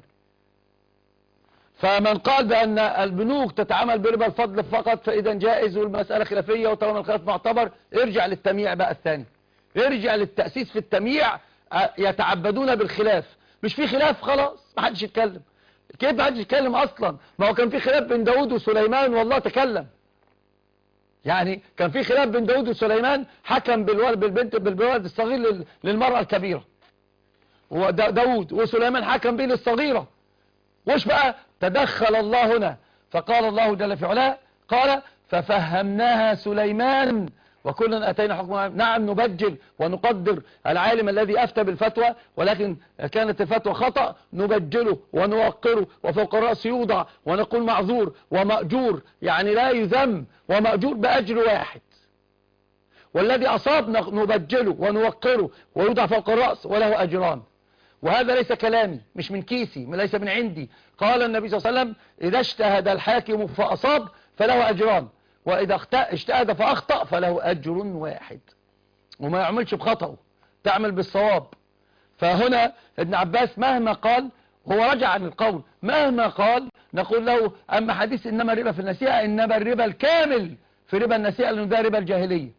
فمن قال بأن البنوك تتعامل بربا الفضل فقط فإذا جائز والمسألة خلافية، وطالما الخلاف معتبر ارجع للتمييع بقى الثاني، ارجع للتأسيس في التمييع، يتعبدون بالخلاف. مش في خلاف خلاص ما حدش يتكلم. كيف ما حدش يتكلم اصلا؟ ما هو كان في خلاف بين داود وسليمان والله تكلم. يعني كان في خلاف بين داود وسليمان، حكم بالولد بالبنت بالولد الصغير للمرأة الكبيرة، وداود وسليمان حكم به للصغيرة. وش بقى؟ تدخل الله هنا فقال الله جل في علاه قال ففهمناها سليمان وكلا اتينا حكما. نعم نبجل ونقدر العالم الذي افتى بالفتوى، ولكن كانت الفتوى خطأ نبجله ونوقره وفوق الرأس يوضع ونقول معذور ومأجور، يعني لا يذم، ومأجور بأجر واحد. والذي أصاب نبجله ونوقره ويوضع فوق الرأس وله أجران. وهذا ليس كلامي، مش من كيسي، ليس من عندي. قال النبي صلى الله عليه وسلم إذا اجتهد الحاكم فأصاب فله أجران، وإذا اجتهد فأخطأ فله أجر واحد. وما يعملش بخطأه، تعمل بالصواب. فهنا ابن عباس مهما قال هو رجع عن القول، مهما قال نقول له أما حديث إنما الربا في النسيئة، إنما الربا الكامل في ربا النسيئة لأنه ده ربا الجاهلية،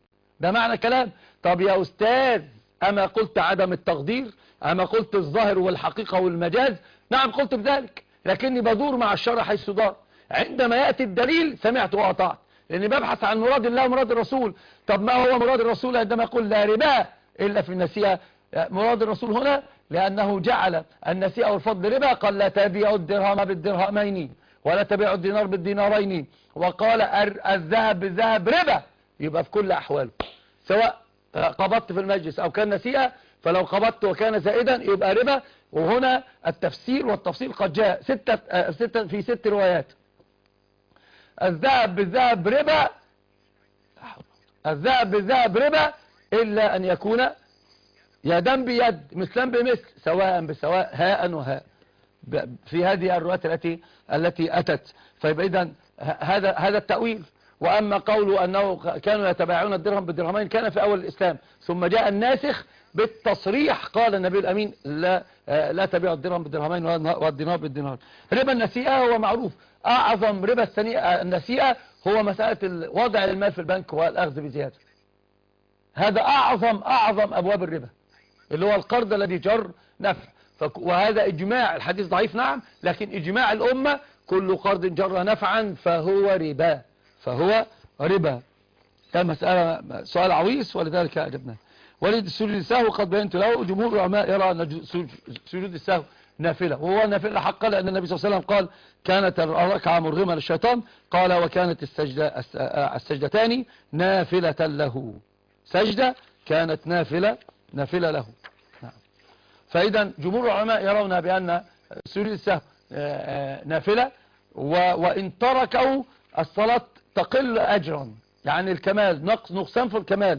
ده معنى كلام. طب يا أستاذ أما قلت عدم التقدير؟ أما قلت الظاهر والحقيقة والمجاز؟ نعم قلت بذلك، لكني بدور مع الشرع حيث دار. عندما يأتي الدليل سمعت وأطعت، لأني ببحث عن مراد الله ومراد الرسول. طب ما هو مراد الرسول عندما يقول لا ربا إلا في النسيئة؟ مراد الرسول هنا لأنه جعل النسيئة والفضل ربا، قال لا تبيعوا الدرهم بالدرهمين ولا تبيعوا الدينار بالدينارين، وقال الذهب بالذهب ربا. يبقى في كل أحواله، سواء قبضت في المجلس أو كان نسيئة، فلو قبضت وكان زائدا يبقى ربا. وهنا التفسير والتفصيل قد جاء ستة ستة في ست روايات. الذهب بالذهب ربا، الذهب بالذهب ربا إلا أن يكون يدا بيد مثلا بمثل سواء بسواء هاء وهاء في هذه الروايات التي التي أتت. فيبقى إذن هذا هذا التأويل. وأما قوله أنه كانوا يتبايعون الدرهم بالدرهمين كان في أول الإسلام، ثم جاء الناسخ بالتصريح قال النبي الأمين لا لا تبيعوا الدرهم بالدرهمين والدينار بالدينار. ربا النسيئة هو معروف، أعظم ربا النسيئة هو مسألة وضع المال في البنك والأخذ بزيادة. هذا أعظم أعظم أبواب الربا، اللي هو القرض الذي جر نفع. وهذا إجماع، الحديث ضعيف نعم، لكن إجماع الأمة كل قرض جر نفعا فهو ربا، فهو ربا. كان مسألة سؤال عويص ولذلك أجبنا. ولد سجود السهو قد بينت له، جمهور العلماء يرى أن سجود السهو نافلة، وهو نافلة حقا، لأن النبي صلى الله عليه وسلم قال كانت الركعة مرغمة للشيطان، قال وكانت السجدة السجدتان نافلة له، سجدة كانت نافلة نافلة له. نعم. فإذا جمهور العلماء يرون بأن سجود السهو نافلة، وإن تركوا الصلاة تقل أجرا، يعني الكمال نقص نقصان في الكمال،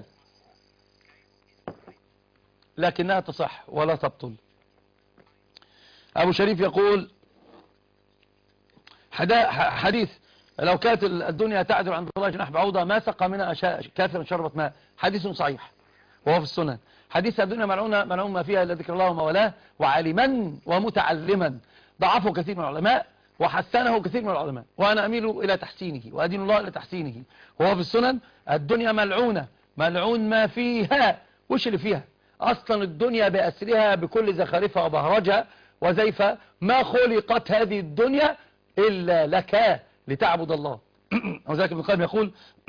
لكنها تصح ولا تبطل. أبو شريف يقول حديث لو كانت الدنيا تعدل عند الله جناح بعوضة ما سقى منها كافرا شربت ماء، حديث صحيح وهو في السنن. حديث الدنيا ملعونة ملعون ما فيها إلا ذكر الله ومولاه وعالما ومتعلما، ضعفه كثير من العلماء وحسنه كثير من العلماء، وأنا أميل إلى تحسينه وأدين الله إلى تحسينه. وهو في السنن الدنيا ملعونة ملعون ما فيها. وش اللي فيها؟ أصلا الدنيا بأسرها بكل زخارفها وبهرجها وزيفها، ما خلقت هذه الدنيا إلا لك لتعبد الله. وذلك ابن القيم يقول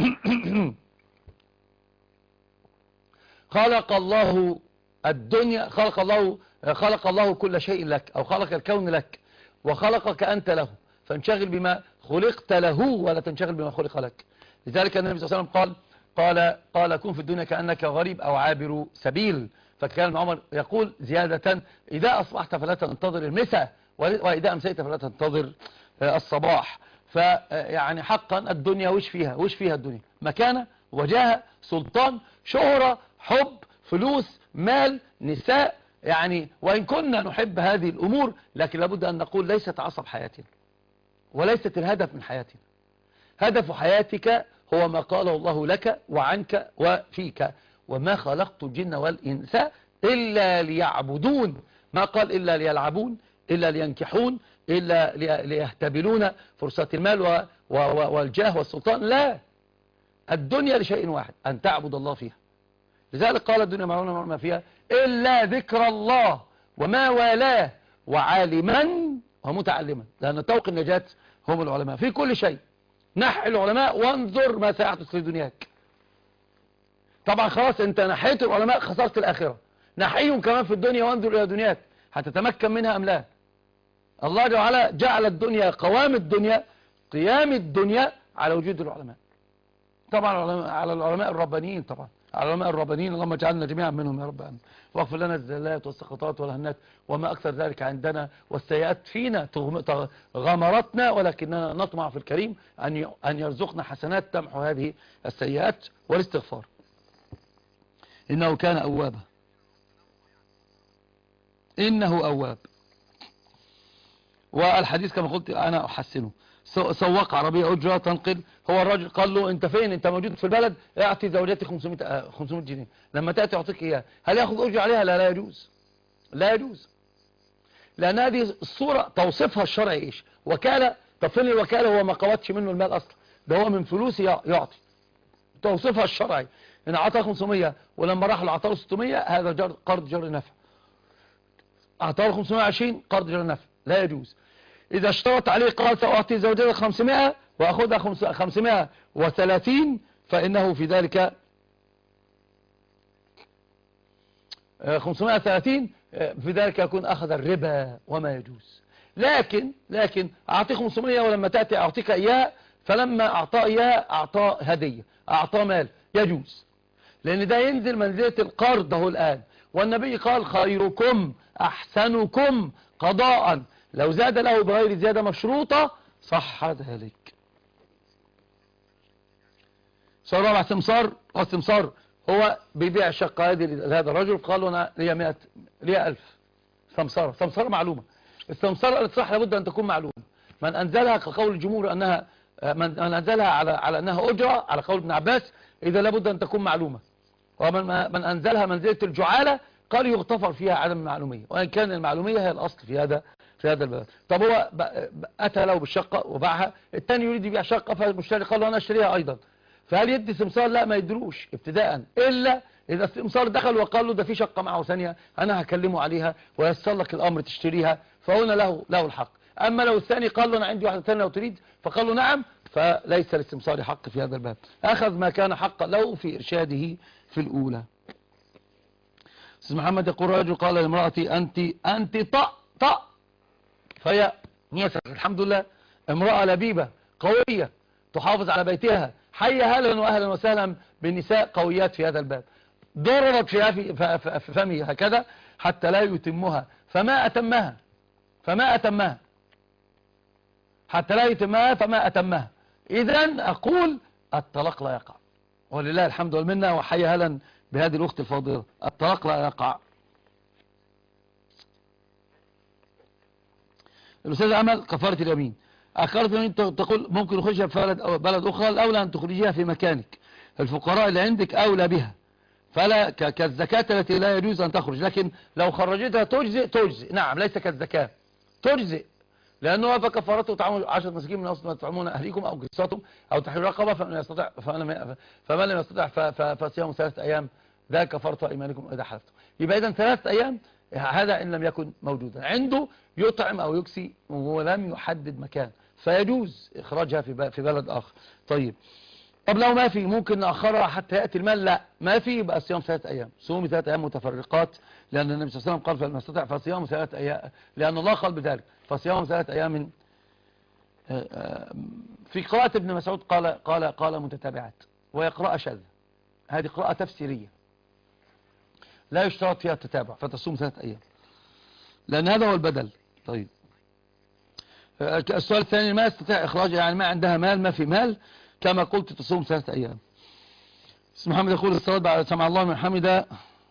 خلق الله الدنيا خلق الله خلق الله كل شيء لك، أو خلق الكون لك وخلقك أنت له، فانشغل بما خلقت له ولا تنشغل بما خلق لك. لذلك النبي صلى الله عليه وسلم قال قال قال كن في الدنيا كأنك غريب أو عابر سبيل. فكان عمر يقول زيادة إذا أصبحت فلا تنتظر المساء وإذا أمسيت فلا تنتظر الصباح. فيعني حقا الدنيا وش فيها وش فيها الدنيا؟ مكانة، وجاهة، سلطان، شهرة، حب، فلوس، مال، نساء. يعني وإن كنا نحب هذه الأمور لكن لابد أن نقول ليست عصب حياتنا وليست الهدف من حياتنا. هدف حياتك هو ما قاله الله لك وعنك وفيك، وما خلقت الجن والإنس إلا ليعبدون. ما قال إلا ليلعبون، إلا لينكحون، إلا ليهتبلون فرصة المال والجاه والسلطان. لا، الدنيا لشيء واحد، أن تعبد الله فيها. لذلك قال الدنيا ملعونة ما فيها إلا ذكر الله وما والاه وعالما ومتعلما، لأن طوق النجاة هم العلماء في كل شيء. نحي العلماء وانظر ما سيحدث في دنياك. طبعا خلاص انت نحيت العلماء خسرت الآخرة، نحيهم كمان في الدنيا وانظر إلى دنياك هتتمكن منها أم لا. الله جل وعلا جعل الدنيا قوام الدنيا قيام الدنيا على وجود العلماء. طبعا على العلماء الربانيين، طبعا على العلماء الربانيين، اللهم اجعلنا جميعا منهم يا رب آمين. واغفر لنا الزلات والسقطات والهنات وما أكثر ذلك عندنا، والسيئات فينا غمرتنا، ولكننا نطمع في الكريم أن أن يرزقنا حسنات تمحو هذه السيئات والاستغفار، إنه كان أوابا، إنه أواب. والحديث كما قلت أنا أحسنه. سواق عربية أجرة تنقل، هو الراجل قال له أنت فين؟ أنت موجود في البلد؟ اعطي زوجتي خمسمائة جنيه، لما تأتي أعطيك إياه. هل يأخذ أجر عليها؟ لا لا يجوز، لا يجوز، لأن هذه الصورة توصفها الشرعي إيش؟ وكالة. طب فين الوكالة؟ هو ما قوتش منه المال أصلا، ده هو من فلوسي يعطي، توصفها الشرعي. إن أعطاه خمسمية ولما راح له أعطاه ستمية، هذا جر قرض جر نفع. أعطاه خمسمية وعشرين قرض جر نفع لا يجوز. إذا اشترط عليه قال سأعطي زوجتي خمسمائة وأخذها خمسمائة وثلاثين، فإنه في ذلك خمسمائة وثلاثين، في ذلك يكون أخذ الربا وما يجوز. لكن لكن أعطي خمسمائة ولما تأتي أعطيك إياه، فلما أعطاه إياه أعطاه هدية، أعطاه مال، يجوز، لأن ده ينزل منزلة القرض هو الآن. والنبي قال خيركم أحسنكم قضاء، لو زاد له بغير زيادة مشروطة صح ذلك. سؤال رابع، سمسار. والسمسار هو بيبيع الشقة هذه لهذا الرجل، قال له أنا ليا مئة ليا ألف سمسارة. سمسارة معلومة، السمسارة الإصلاح لابد أن تكون معلومة. من أنزلها كقول الجمهور أنها من أنزلها على على أنها أجرة على قول ابن عباس، إذا لابد أن تكون معلومة. ومن من أنزلها منزلة الجعالة قال يغتفر فيها عدم المعلومية، وإن كان المعلومية هي الأصل في هذا في هذا البلد. طب هو أتى له بالشقة وباعها، الثاني يريد يبيع شقة، فالمشتري قال له أنا أشتريها أيضا، فهل يدي سمسار؟ لا، ما يدروش ابتداء، إلا إذا السمسار دخل وقال له ده في شقة معه ثانية أنا هكلمه عليها ويسر لك الأمر تشتريها، فهنا له له الحق. أما لو الثاني قال له أنا عندي واحدة ثانية لو تريد، فقال له نعم، فليس للسمسار حق في هذا الباب، أخذ ما كان حقا له في إرشاده في الأولى. أستاذ محمد يقول رجل قال لامرأتي أنت أنت طأ طأ، فهي نيسر. الحمد لله امرأة لبيبة قوية تحافظ على بيتها، حي هلا وأهلا وسهلا بالنساء قويات في هذا الباب. ضربت فيها في فمي هكذا حتى لا يتمها، فما أتمها فما أتمها حتى لا يتمها فما أتمها. إذن أقول الطلاق لا يقع، ولله الحمد والمنة، وحي هلا بهذه الأخت الفاضلة، الطلاق لا يقع. الأستاذ أمل كفارة اليمين، أخرت اليمين تقول ممكن نخرجها في بلد, بلد أخرى، الأولى أن تخرجيها في مكانك، الفقراء اللي عندك أولى بها، فلا كالزكاة التي لا يجوز أن تخرج، لكن لو خرجتها تجزئ تجزئ، نعم ليس كالزكاة، تجزئ، لأنه فكفارته طعام عشرة مساكين من أوسط ما تطعمون أهليكم أو كسوتهم أو تحرير رقبة، فمن يستطيع فمن لم يستطع فصيام ثلاثة أيام، ذاك كفارة أيمانكم إذا حلفتم. يبقى إذن ثلاثة أيام، هذا إن لم يكن موجودا عنده يطعم أو يكسي ولم يحدد مكان، فيجوز إخراجها في في بلد آخر. طيب طب لو ما في ممكن نأخرها حتى يأتي المال؟ لا، ما في، يبقى صيام ثلاثة أيام، صومي ثلاثة أيام متفرقات، لأن النبي صلى الله عليه وسلم قال فلم يستطع فصيام ثلاثة أيام، لأن الله قال بذلك فصيام ثلاثة أيام. في قراءة ابن مسعود قال قال قال متتابعات، وهي قراءة شاذة، هذه قراءة تفسيرية لا يشترط فيها التتابع، فتصوم ثلاثة أيام لأن هذا هو البدل. طيب السؤال الثاني، ما يستطيع إخراج، يعني ما عندها مال، ما في مال، كما قلت تصوم ثلاثة أيام. اسم محمد يقول الصلاة بعد سمع الله من حمده،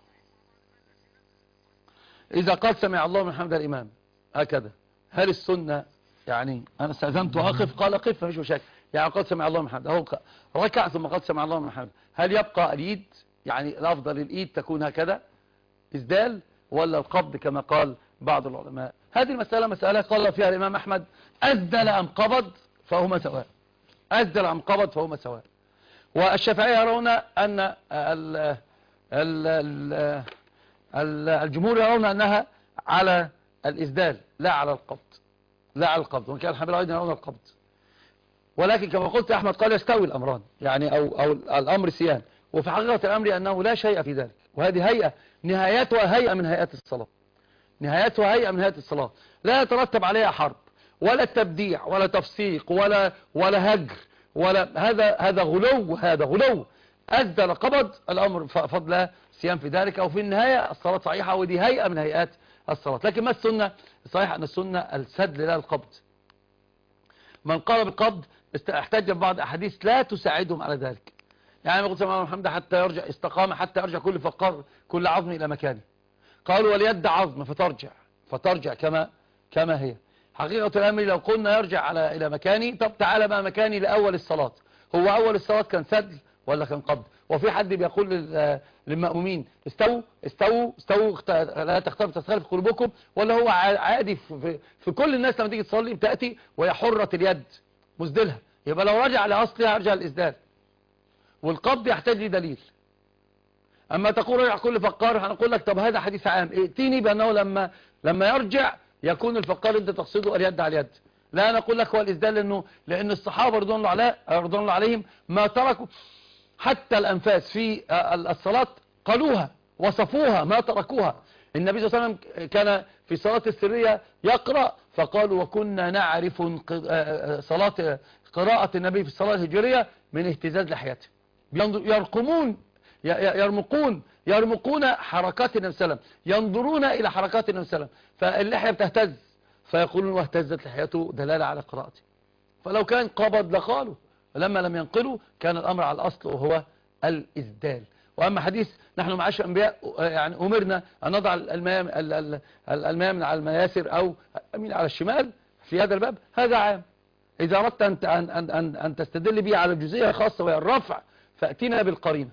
إذا قال سمع الله من حمده الإمام هكذا، هل السنة يعني أنا استأذنت وأقف قال قف مفيش مشاكل، يعني قال سمع الله من حمده هو ركع ثم قال سمع الله من حمده، هل يبقى اليد يعني الأفضل الإيد تكون هكذا إسدال ولا القبض كما قال بعض العلماء؟ هذه المسألة مسألة قال فيها الإمام أحمد أسدل أم قبض فهما سواء، أسدل أم قبض فهما سواء. والشافعية يرون أن ال ال ال ال الجمهور يرون أنها على الإسدال لا على القبض، لا على القبض، وإن كان الحنابلة أيضا يرون القبض، ولكن كما قلت أحمد قال يستوي الأمران، يعني أو, أو الأمر سيان، وفي حقيقة الأمر أنه لا شيء في ذلك، وهذه هيئة نهايتها هيئة من هيئات الصلاة، نهايتها هيئة من هيئات الصلاة، لا يترتب عليها حرب ولا تبديع ولا تفسيق ولا ولا هجر ولا هذا هذا غلو، هذا غلو. أسدل قبض الأمر فضل صيام في ذلك، أو في النهاية الصلاة صحيحة، ودي هيئة من هيئات الصلاة. لكن ما السنة؟ صحيح أن السنة السدل لا القبض. من قال بالقبض احتج ببعض أحاديث لا تساعدهم على ذلك، يعني ما قلت سمع الله الحمد حتى يرجع استقامة، حتى يرجع كل فقار كل عظم إلى مكانه، قالوا وليد عظم فترجع فترجع كما كما هي. حقيقة الأمر لو قلنا يرجع على إلى مكاني، طب تعالى بقى مكاني لأول الصلاة، هو أول الصلاة كان سدل ولا كان قبض؟ وفي حد بيقول للمأمومين استووا استووا استووا لا تختلف تختلف قلوبكم، ولا هو عادي في, في كل الناس لما تيجي تصلي بتأتي وهي حرة اليد مسدلها؟ يبقى لو رجع لأصلها يرجع الإسدال، والقبض يحتاج لدليل، اما تقول رجع كل فقار هنقول لك طب هذا حديث عام، ائتيني بانه لما لما يرجع يكون الفقار انت تقصده اليد على اليد. لا انا اقول لك هو الاسدال، لانه لان الصحابه رضوان الله عليه رضوان الله عليهم ما تركوا حتى الانفاس في الصلاه قالوها وصفوها ما تركوها. النبي صلى الله عليه وسلم كان في صلاة السرية يقرأ فقالوا وكنا نعرف صلاة قراءة النبي في الصلاة الهجرية من اهتزاز لحيته، يرقمون يرمقون يرمقون حركات النبي صلى الله عليه وسلم، ينظرون إلى حركات النبي صلى الله عليه وسلم، فاللحية بتهتز فيقولون واهتزت لحيته دلالة على قراءته. فلو كان قبض لقالوا، فلما لم ينقلوا كان الأمر على الأصل وهو الإسدال. وأما حديث نحن معاشر الأنبياء يعني أمرنا أن نضع الميامن الميامن على المياسر أو أمين على الشمال في هذا الباب، هذا عام. إذا أردت أن أن أن أن تستدل به على الجزئية الخاصة وهي الرفع فأتينا بالقرينة.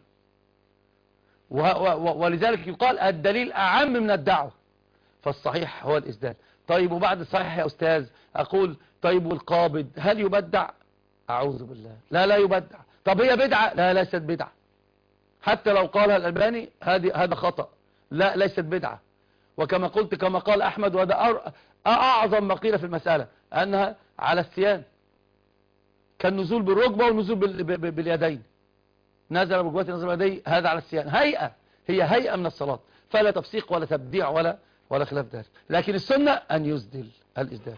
ولذلك يقال الدليل أعم من الدعوة، فالصحيح هو الإسدال. طيب وبعد الصحيح يا أستاذ أقول طيب والقابض هل يبدع؟ أعوذ بالله، لا لا يبدع. طب هي بدعة؟ لا ليست بدعة، حتى لو قالها الألباني هذا خطأ، لا ليست بدعة. وكما قلت كما قال أحمد، وهذا أعظم ما قيل في المسألة أنها على السيان، كالنزول بالركبة والنزول باليدين، نزل بركبته نزل باليدين، هذا على السيان، هيئة، هي هيئة من الصلاة، فلا تفسيق ولا تبديع ولا ولا خلاف ذلك. لكن السنة أن يسدل الإسدال.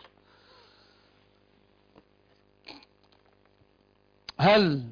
هل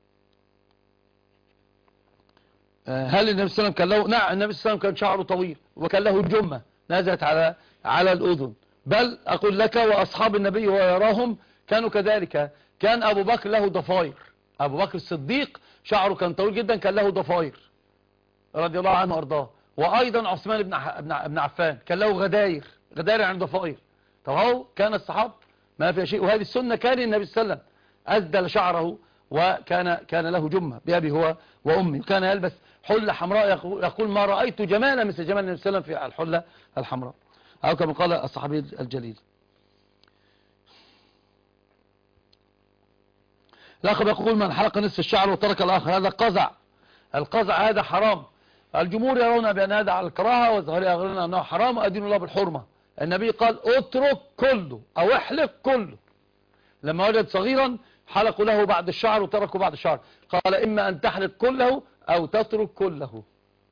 هل النبي صلى الله عليه وسلم كان له؟ نعم النبي صلى الله عليه وسلم كان شعره طويل وكان له جمة نزلت على على الأذن، بل أقول لك وأصحاب النبي ويراهم كانوا كذلك. كان أبو بكر له ضفاير، أبو بكر الصديق شعره كان طويل جدا، كان له ضفاير رضي الله عنه وأرضاه. وأيضا عثمان بن بن عفان كان له غداير، غداير عن ضفاير. طب هو كان الصحابة ما في شيء، وهذه السنة كان النبي صلى الله عليه وسلم أسدل شعره وكان كان له جمة بأبي هو وأمي، وكان يلبس حلة حمراء، يقول ما رأيت جمالا مثل جمال النبي صلى الله عليه وسلم في الحلة الحمراء، أو كما قال الصحابي الجليل. الأخ يقول من حلق نصف الشعر وترك الآخر هذا قزع، القزع هذا حرام. الجمهور يرون بأن هذا على الكراهة، والظاهرية يرون أنه حرام، وأدين الله بالحرمة. النبي قال اترك كله أو احلق كله. لما وجد صغيرا حلقوا له بعد الشعر وتركوا بعد الشعر، قال إما أن تحلق كله أو تترك كله.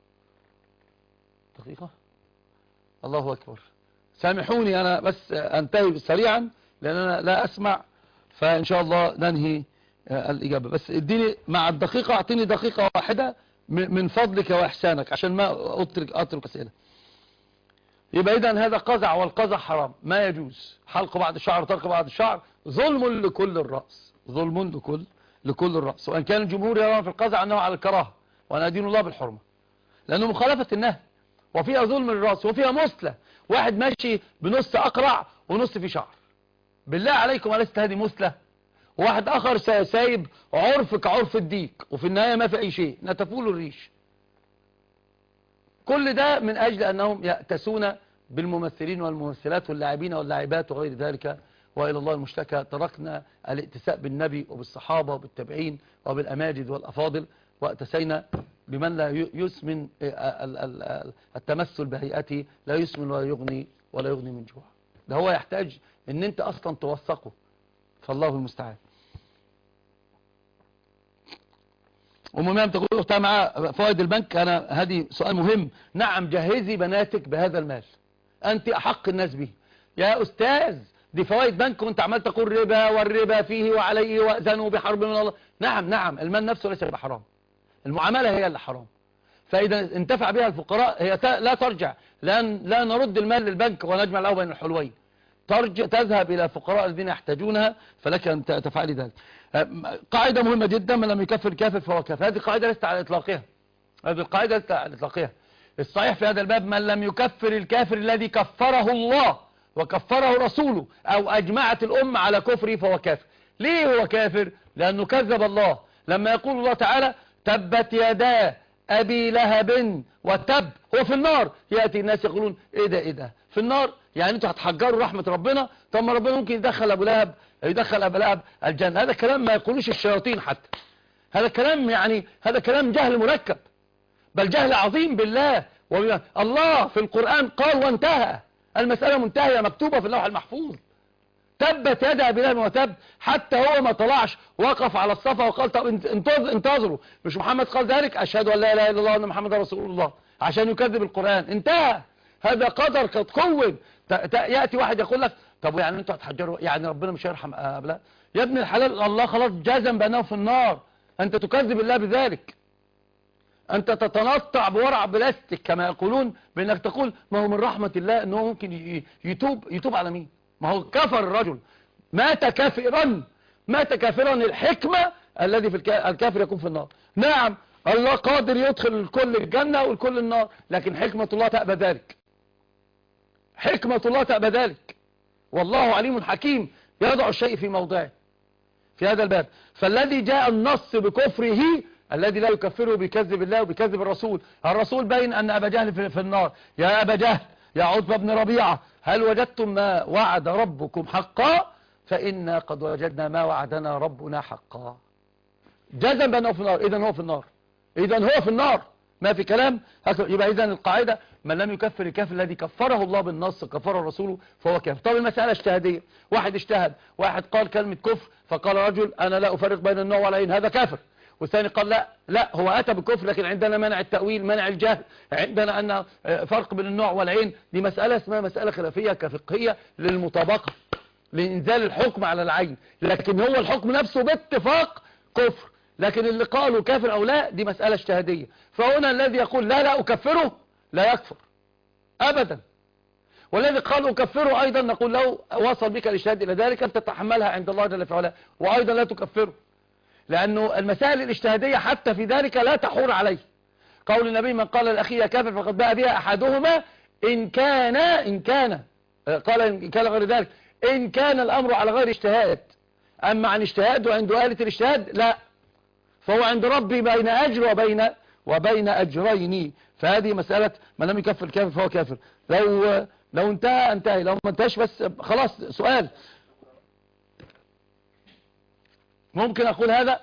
دقيقة، الله أكبر، سامحوني أنا بس أنتهي سريعا لأن أنا لا أسمع، فإن شاء الله ننهي الإجابة. بس اديني مع الدقيقة، أعطيني دقيقة واحدة من فضلك وإحسانك عشان ما أترك أترك أسئلة. يبقى إذن هذا قزع، والقزع حرام، ما يجوز حلق بعد الشعر وترك بعد الشعر، ظلم لكل الرأس، ظلم لكل لكل الرأس. وأن كان الجمهور يرون في القزع أنه على الكراهة، وأنا أدين الله بالحرمة، لأنه مخالفة النهي، وفيها ظلم للرأس، وفيها مثلة، واحد ماشي بنص أقرع ونص في شعر، بالله عليكم ألست هذه مثلة؟ وواحد آخر سايب عرف كعرف الديك، وفي النهاية ما في أي شيء، نتفول الريش. كل ده من أجل أنهم يأتسون بالممثلين والممثلات واللاعبين واللاعبات وغير ذلك، وإلى الله المشتكى. تركنا الائتساء بالنبي وبالصحابة وبالتابعين وبالأماجد والأفاضل، واتسينا بمن لا يسمن التمثل بهيئته، لا يسمن ولا يغني ولا يغني من جوع. ده هو يحتاج ان انت اصلا توثقه، فالله المستعان. ومهم تقول اختها مع فوائد البنك، انا هذه سؤال مهم. نعم جهزي بناتك بهذا المال، انت احق الناس به يا استاذ، دي فوائد بنك وانت عمال تقول ربا والربا فيه وعليه وأذنوا بحرب من الله. نعم نعم المال نفسه ليس بحرام، المعاملة هي اللي حرام. فإذا انتفع بها الفقراء هي لا ترجع، لا لا نرد المال للبنك ونجمع له بين الحلوين، ترجع تذهب إلى فقراء الذين يحتاجونها، فلك أن تفعلي ذلك. قاعدة مهمة جدا، من لم يكفر الكافر فهو كافر. هذه القاعدة ليست على إطلاقها، هذه القاعدة ليست على إطلاقها. الصحيح في هذا الباب من لم يكفر الكافر الذي كفره الله وكفره رسوله أو أجمعت الأمة على كفره فهو كافر. ليه هو كافر؟ لأنه كذب الله. لما يقول الله تعالى تبت يدا أبي لهب وتب، هو في النار، يأتي الناس يقولون إيه ده إيه ده في النار، يعني أنتوا هتحجروا رحمة ربنا؟ طب ما ربنا ممكن يدخل أبو لهب يدخل أبو لهب الجنة. هذا كلام ما يقولوش الشياطين حتى، هذا كلام يعني هذا كلام جهل مركب. بل جهل عظيم بالله. الله في القرآن قال وانتهى، المسألة منتهية مكتوبة في اللوح المحفوظ. تبت يدا أبي لهب وتب، حتى هو ما طلعش وقف على الصفا وقال طب انتظروا، مش محمد قال ذلك أشهد أن لا إله إلا الله وأن محمد رسول الله عشان يكذب القرآن. انتهى، هذا قدر قد قوم. يأتي واحد يقول لك طب يعني انتوا هتحجروا، يعني ربنا مش هيرحم أبلا؟ يا ابن الحلال الله خلاص جزم بأنه في النار، أنت تكذب الله بذلك. أنت تتنطع بورع بلاستيك كما يقولون بأنك تقول ما هو من رحمة الله أنه ممكن يتوب. يتوب على مين؟ ما هو كفر الرجل، مات كافرا، مات كافرا. الحكمة الذي في الكافر يكون في النار. نعم الله قادر يدخل الكل الجنة والكل النار، لكن حكمة الله تأبى ذلك، حكمة الله تأبى ذلك. والله عليم حكيم يضع الشيء في موضعه في هذا الباب. فالذي جاء النص بكفره الذي لا يكفره بكذب الله وبكذب الرسول. الرسول بين أن أبا جهل في النار. يا أبا جهل يا عتبة بن ربيعة هل وجدتم ما وعد ربكم حقا؟ فإنا قد وجدنا ما وعدنا ربنا حقا. جزم بأنه في النار، إذن هو في النار، إذن هو في النار، ما في كلام. يبقى إذن القاعدة من لم يكفر الكافر الذي كفره الله بالنص كفر رسوله فهو كافر. طب المسألة اجتهادية، واحد اجتهد، واحد قال كلمة كفر فقال رجل أنا لا أفرق بين النوع والعين، هذا كافر. والثاني قال لا لا هو أتى بكفر لكن عندنا منع التأويل منع الجهل، عندنا أن فرق بين النوع والعين. دي مسألة اسمها مسألة خلافية كفقهية للمطابقة لإنزال الحكم على العين، لكن هو الحكم نفسه باتفاق كفر. لكن اللي قالوا كافر أو لا دي مسألة اجتهادية. فهنا الذي يقول لا لا أكفره لا يكفر أبدا، والذي قال أكفره أيضا نقول له وصل بك الاجتهاد إلى ذلك أن تتحملها عند الله جل وعلا وأيضا لا تكفره، لأنه المسائل الاجتهادية حتى في ذلك لا تحور عليه. قول النبي من قال لأخيه كافر فقد باء بها أحدهما إن كان إن كان قال إن كان غير ذلك إن كان الأمر على غير اجتهاد. أما عن اجتهاد وعند آلة الاجتهاد لا، فهو عند ربي بين أجر وبين وبين أجرين. فهذه مسألة من لم يكفر الكافر فهو كافر. لو لو انتهى انتهى، لو ما انتهاش بس خلاص. سؤال ممكن أقول هذا؟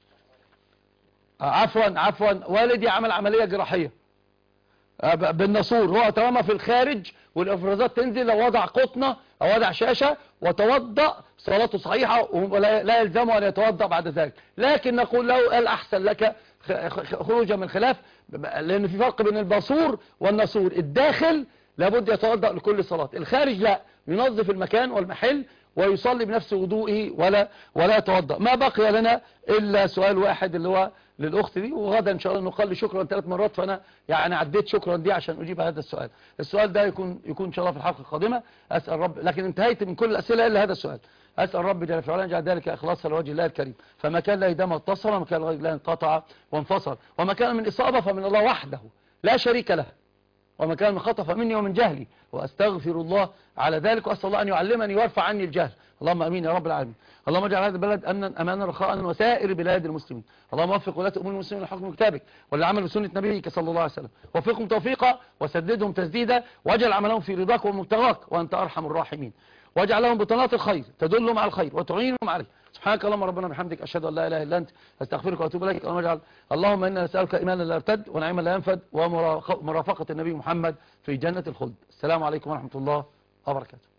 عفوا عفوا والدي عمل عملية جراحية بالناسور، هو طالما في الخارج والافرازات تنزل لو وضع قطنة او وضع شاشة وتوضأ صلاته صحيحة ولا يلزمه ان يتوضأ بعد ذلك. لكن نقول له الأحسن لك خروجا من خلاف، لأن في فرق بين الباصور والناسور. الداخل لابد يتوضأ لكل صلاة، الخارج لا، ينظف المكان والمحل ويصلي بنفس وضوئه ولا ولا يتوضأ. ما بقي لنا إلا سؤال واحد اللي هو للأخت دي، وغدا إن شاء الله نقال لي شكرا ثلاث مرات، فأنا يعني عديت شكرا دي عشان أجيب هذا السؤال. السؤال ده يكون يكون إن شاء الله في الحلقة القادمة. أسأل رب، لكن انتهيت من كل الأسئلة إلا هذا السؤال. أسأل رب جل وعلا يجعل ذلك إخلاصا لوجه الله الكريم، فما كان لا يدام اتصل وما كان لا انقطع وانفصل، وما كان من إصابة فمن الله وحده لا شريك له، وما كان من خطأ فمني ومن جهلي، وأستغفر الله على ذلك، وأسأل الله أن يعلمني ويرفع عني الجهل. اللهم أمين يا رب العالمين. اللهم اجعل هذا البلد أمنا أمانا رخاء وسائر بلاد المسلمين. اللهم وفق ولاة أمور المسلمين لحكم كتابك والعمل بسنة نبيك صلى الله عليه وسلم، وفقهم توفيقا وسددهم تسديدا، واجعل عملهم في رضاك ومبتغاك وأنت أرحم الراحمين، واجعل لهم بطانات الخير تدلهم على الخير وتعينهم عليه. سبحانك اللهم ربنا بحمدك أشهد أن لا إله إلا أنت أستغفرك وأتوب إليك. اللهم اجعل اللهم إنا نسألك إيمانا لا يرتد ونعيما لا ينفد ومرافقة النبي محمد في جنة الخلد. السلام عليكم ورحمة الله وبركاته.